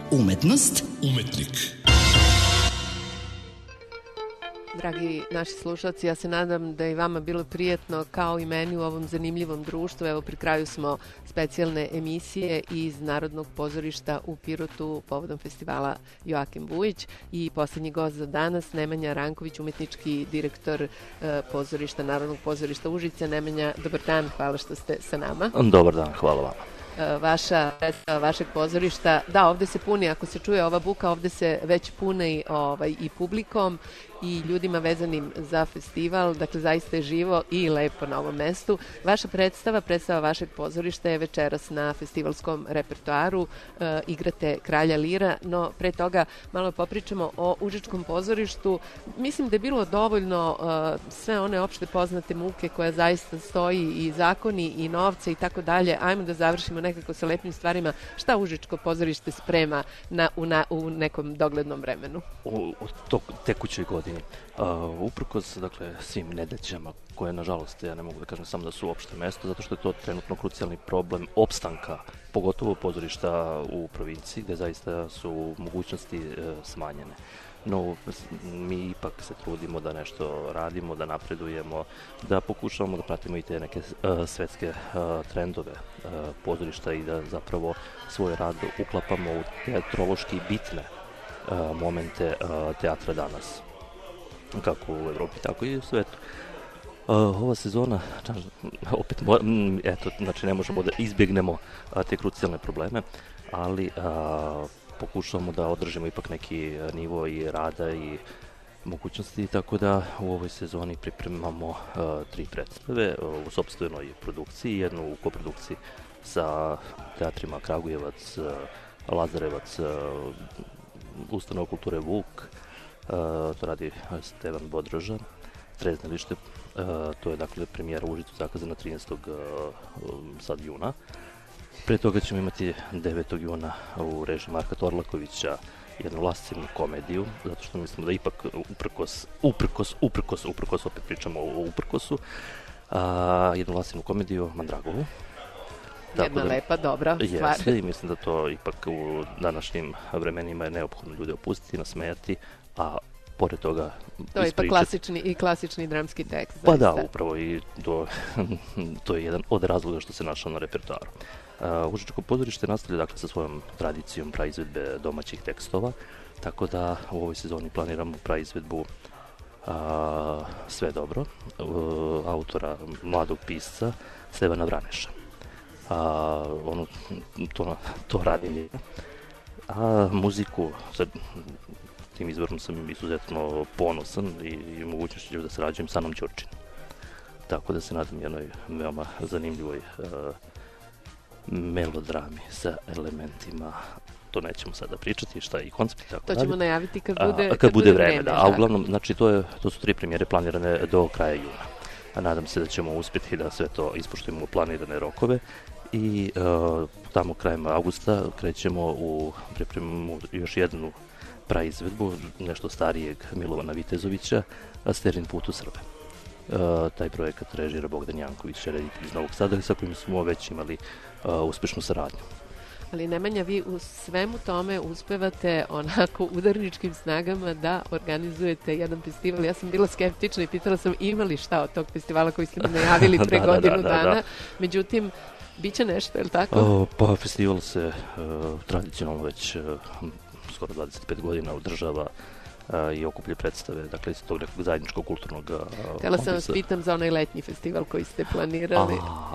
Umetnost.
Umetnik.
Dragi naši slušalci, ja se nadam da je vama bilo prijetno kao i meni u ovom zanimljivom društvu. Evo, pri kraju smo specijalne emisije iz Narodnog pozorišta u Pirotu povodom festivala Joakim Vujić i posljednji gost za danas, Nemanja Ranković, umetnički direktor pozorišta, Narodnog pozorišta Užice. Nemanja, dobar dan, hvala što ste sa nama.
Dobar dan, hvala vama.
Vaša predstava, vašeg pozorišta, da, ovde se puni, ako se čuje ova buka, ovde se već puni i publikom i ljudima vezanim za festival, dakle zaista je živo i lepo na ovom mestu. Vaša predstava vašeg pozorišta je večeras na festivalskom repertoaru, igrate Kralja Lira, no pre toga malo popričamo o Užičkom pozorištu. Mislim da je bilo dovoljno sve one opšte poznate muke koja zaista stoji i zakoni i novce i tako dalje. Ajmo da završimo nekako sa lepim stvarima. Šta Užičko pozorište sprema u nekom doglednom vremenu?
U tekućoj godini. Uprkos, dakle, svim nedaćama koje, nažalost, ja ne mogu da kažem samo da su uopšte mesto, zato što je to trenutno krucijalni problem opstanka, pogotovo pozorišta u provinciji, gde zaista su mogućnosti smanjene. No, mi ipak se trudimo da nešto radimo, da napredujemo, da pokušavamo da pratimo i te neke svetske trendove pozorišta i da zapravo svoj rad uklapamo u teatrološki bitne momente teatra danas, kako u Evropi, tako i u svetu. Ova sezona, opet, znači ne možemo da izbjegnemo te krucijalne probleme, ali pokušavamo da održimo ipak neki nivo i rada i mogućnosti, tako da u ovoj sezoni pripremamo 3 predstave u sopstvenoj produkciji, jednu u koprodukciji sa teatrima Kragujevac, Lazarevac, Ustanova kulture Vuk, to radi Stevan Bodroža, Treznalište, to je dakle premijera u Užicu zakazana 13. sad juna. Pre toga ćemo imati 9. juna u režiji Marka Torlakovića jednu lascivnu komediju, zato što mislimo da ipak uprkos, opet pričamo o uprkosu, jednu lascivnu komediju Mandragovu.
Jedna lepa, dobra stvar.
Jeste, i mislim da to ipak u današnjim vremenima je neophodno ljude opustiti, nasmejati, a pored toga
to je ipak klasični dramski tekst.
Pa da, upravo i to je jedan od razloga što se našao na repertoaru. Užičko pozorište nastavlja dakle sa svojom tradicijom praizvedbe domaćih tekstova, tako da u ovoj sezoni planiramo praizvedbu Sve dobro, autora mladog pisca Stevana Vraneša. To radi, a muziku sa tim izborom sam izuzetno ponosan i mogućnošću da sarađujem sa Anom Ćurčinom. Tako da se nadam jednoj veoma zanimljivoj melodrami sa elementima, to nećemo sada pričati, šta je i koncept i tako dalje.
To ćemo najaviti
kad bude vreme, da. A uglavnom, znači to su 3 premijere planirane do kraja juna. A nadam se da ćemo uspjeti da sve to ispoštujemo u planirane rokove i tamo krajem avgusta krećemo u pripremu još jednu praizvedbu, nešto starijeg Milovana Vitezovića, Sterin put u Srbe. Taj projekat režira Bogdan Janković, reditelj iz Novog Sada, sa kojim smo već imali uspešnu saradnju.
Ali Nemanja, vi u svemu tome uspevate onako udarničkim snagama da organizujete jedan festival. Ja sam bila skeptična i pitala sam imali šta od tog festivala koji ste mi najavili pre godinu dana. Međutim, bit će nešto, je li tako?
Pa festival se tradicionalno već skoro 25 godina održava i okuplje predstave, dakle iz tog nekog zajedničkog kulturnog kompleksa.
Htjela sam vas pitam za onaj letnji festival koji ste planirali.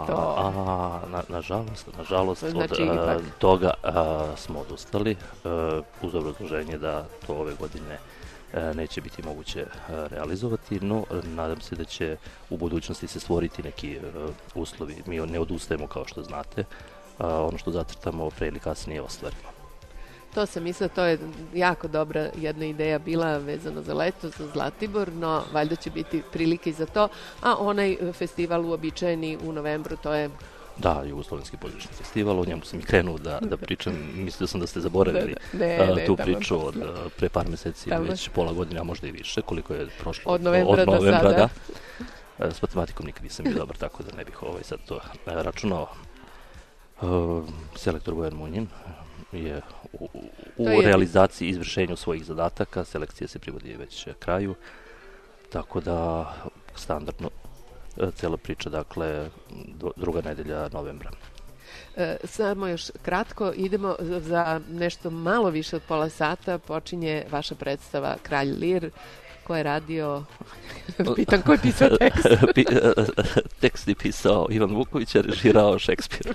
Nažalost, znači, od toga smo odustali uz obrazloženje da to ove godine neće biti moguće realizovati, no nadam se da će u budućnosti se stvoriti neki uslovi. Mi ne odustajemo, kao što znate, ono što zacrtamo pre ili kasnije ostvarimo.
To sam mislila, to je jako dobra jedna ideja bila vezano za leto, za Zlatibor, no valjda će biti prilike i za to, a onaj festival uobičajeni u novembru, to je...
Da, Jugoslovenski pozorišni festival, o njemu sam i krenuo da pričam, mislio sam da ste zaboravili tu priču od pre par meseci, već pola godine, a možda i više, koliko je prošlo
od novembra do sada.
S matematikom nikad nisam bio dobar, tako da ne bih sad to računao. Selektor Bojan Munjin, je
To je-
realizaciji, izvršenju svojih zadataka, selekcija se privodi već kraju, tako da standardno cela priča, dakle, druga nedelja novembra.
Samo još kratko, idemo za nešto malo više od pola sata, počinje vaša predstava Kralj Lir. Ko je radio? Pitam ko je pisao tekst.
Tekst je pisao Ivan Vuković, a režirao Šekspir.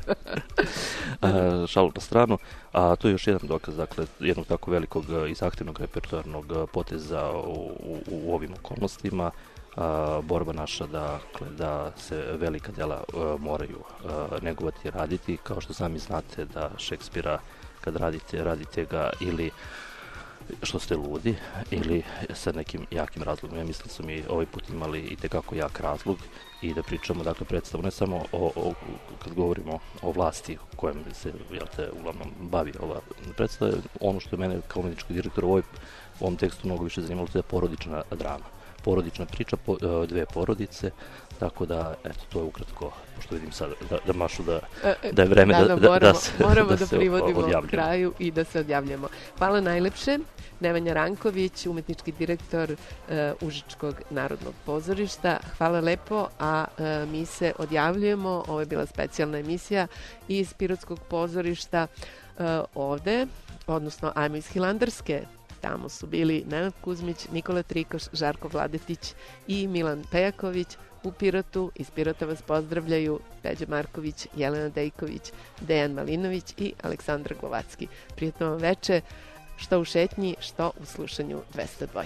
Šalu na stranu. A to je još jedan dokaz, dakle, jednog tako velikog i zahtevnog repertoarnog poteza u ovim okolnostima. Borba naša, dakle, da se velika dela moraju negovati i raditi. Kao što sami znate da Šekspira kad radite ga ili što ste ludi ili sa nekim jakim razlogom. Ja mislim da su mi ovaj put imali i tekako jak razlog i da pričamo, dakle, predstavu ne samo kad govorimo o vlasti kojem se, uglavnom bavi ova predstava. Ono što je mene kao umetnički direktor u ovom tekstu mnogo više zanimalo, to je porodična drama. Porodična priča, dve porodice, tako da, eto, to je ukratko, pošto vidim sad da mašu da je vreme
moramo da
se
privodimo
odjavljamo.
kraju i da se odjavljamo. Hvala najlepše. Nemanja Ranković, umetnički direktor Užičkog narodnog pozorišta. Hvala lepo, a mi se odjavljujemo. Ovo je bila specijalna emisija iz Pirotskog pozorišta ovde, odnosno ajmo iz Hilandarske. Tamo su bili Nenad Kuzmić, Nikola Trikoš, Žarko Vladetić i Milan Pejaković. U Pirotu, iz Pirota vas pozdravljaju Peđa Marković, Jelena Dejković, Dejan Malinović i Aleksandra Glovacki. Prijatno vam veče, što u šetnji, što u slušanju 202.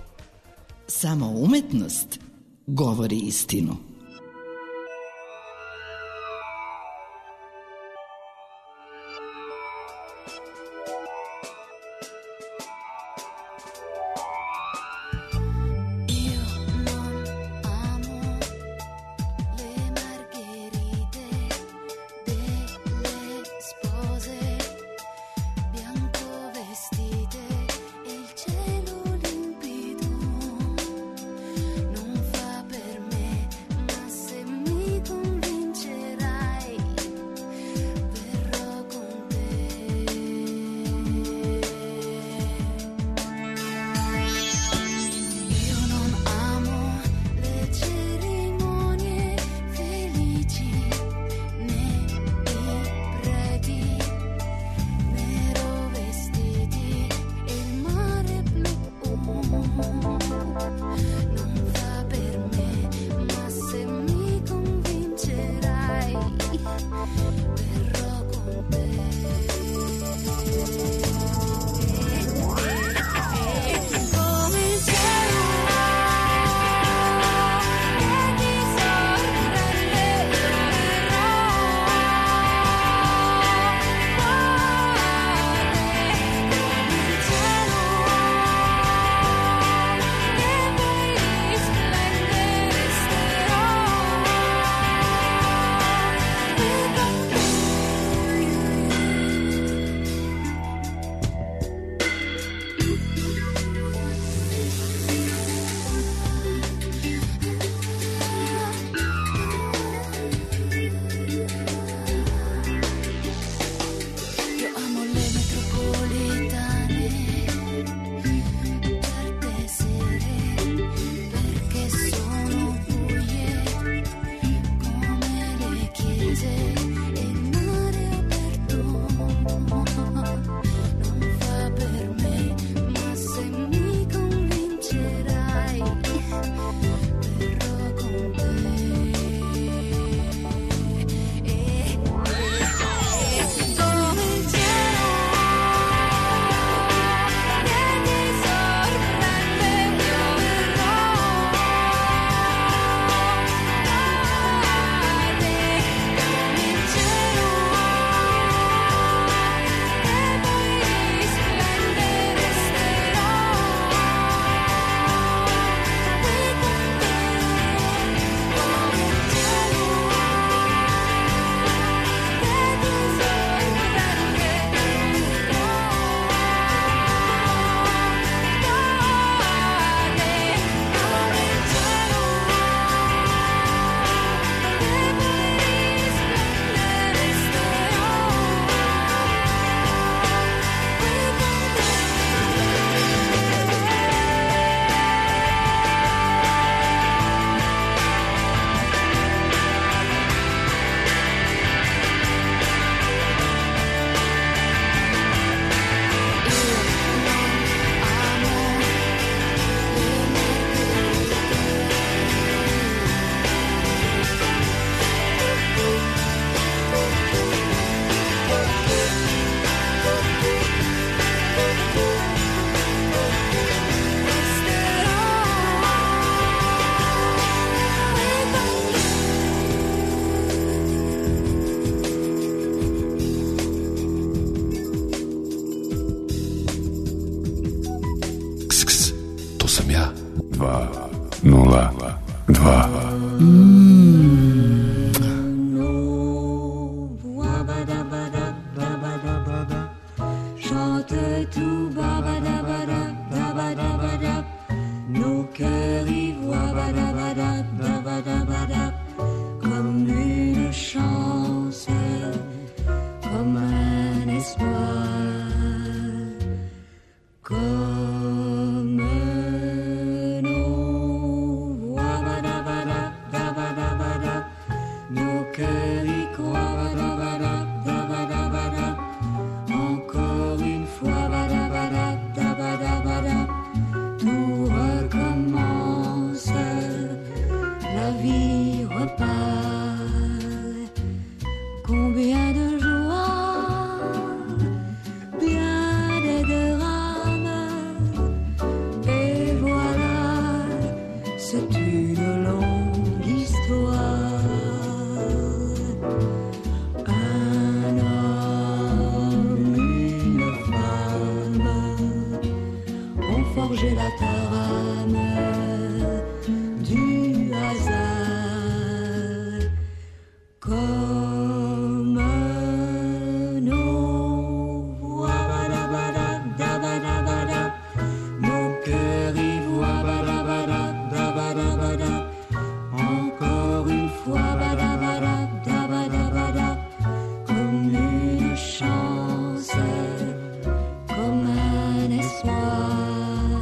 Samo umetnost govori istinu.
Non fa per me Chante tout babadabadabadabadabadab. Nos cœurs y voient badabadabadabadabadab. Comme une chance, comme un espoir, comme nos voix badabadabadabadabadab. Nos cœurs y croient badabadabadabadabadab. Encore une fois badabadabadabadabadab. Tout recommence, la vie repart. Combien de joie, bien des drames, et voilà, c'est une longue histoire. Un homme, une femme ont forgé la trame du hasard. Comme nos voix badabadabadabadabadab. Nos cœurs y voient badabadabadabadabadab. Encore une fois badabadabadabadabadab. Comme une chance, comme un espoir,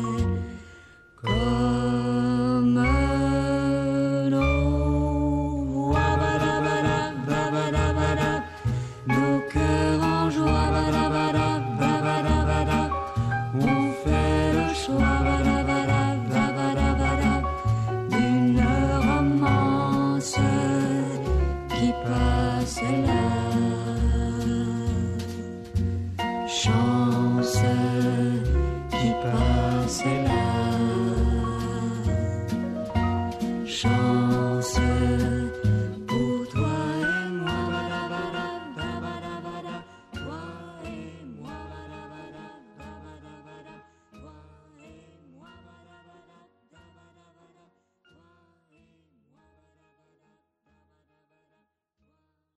comme nos voix badabadabadabadab. Nos cœurs en joie badabadabadabadab. On fait le choix badabadabadabadab. D'une romance qui passe là. Chance qui passe là. Chance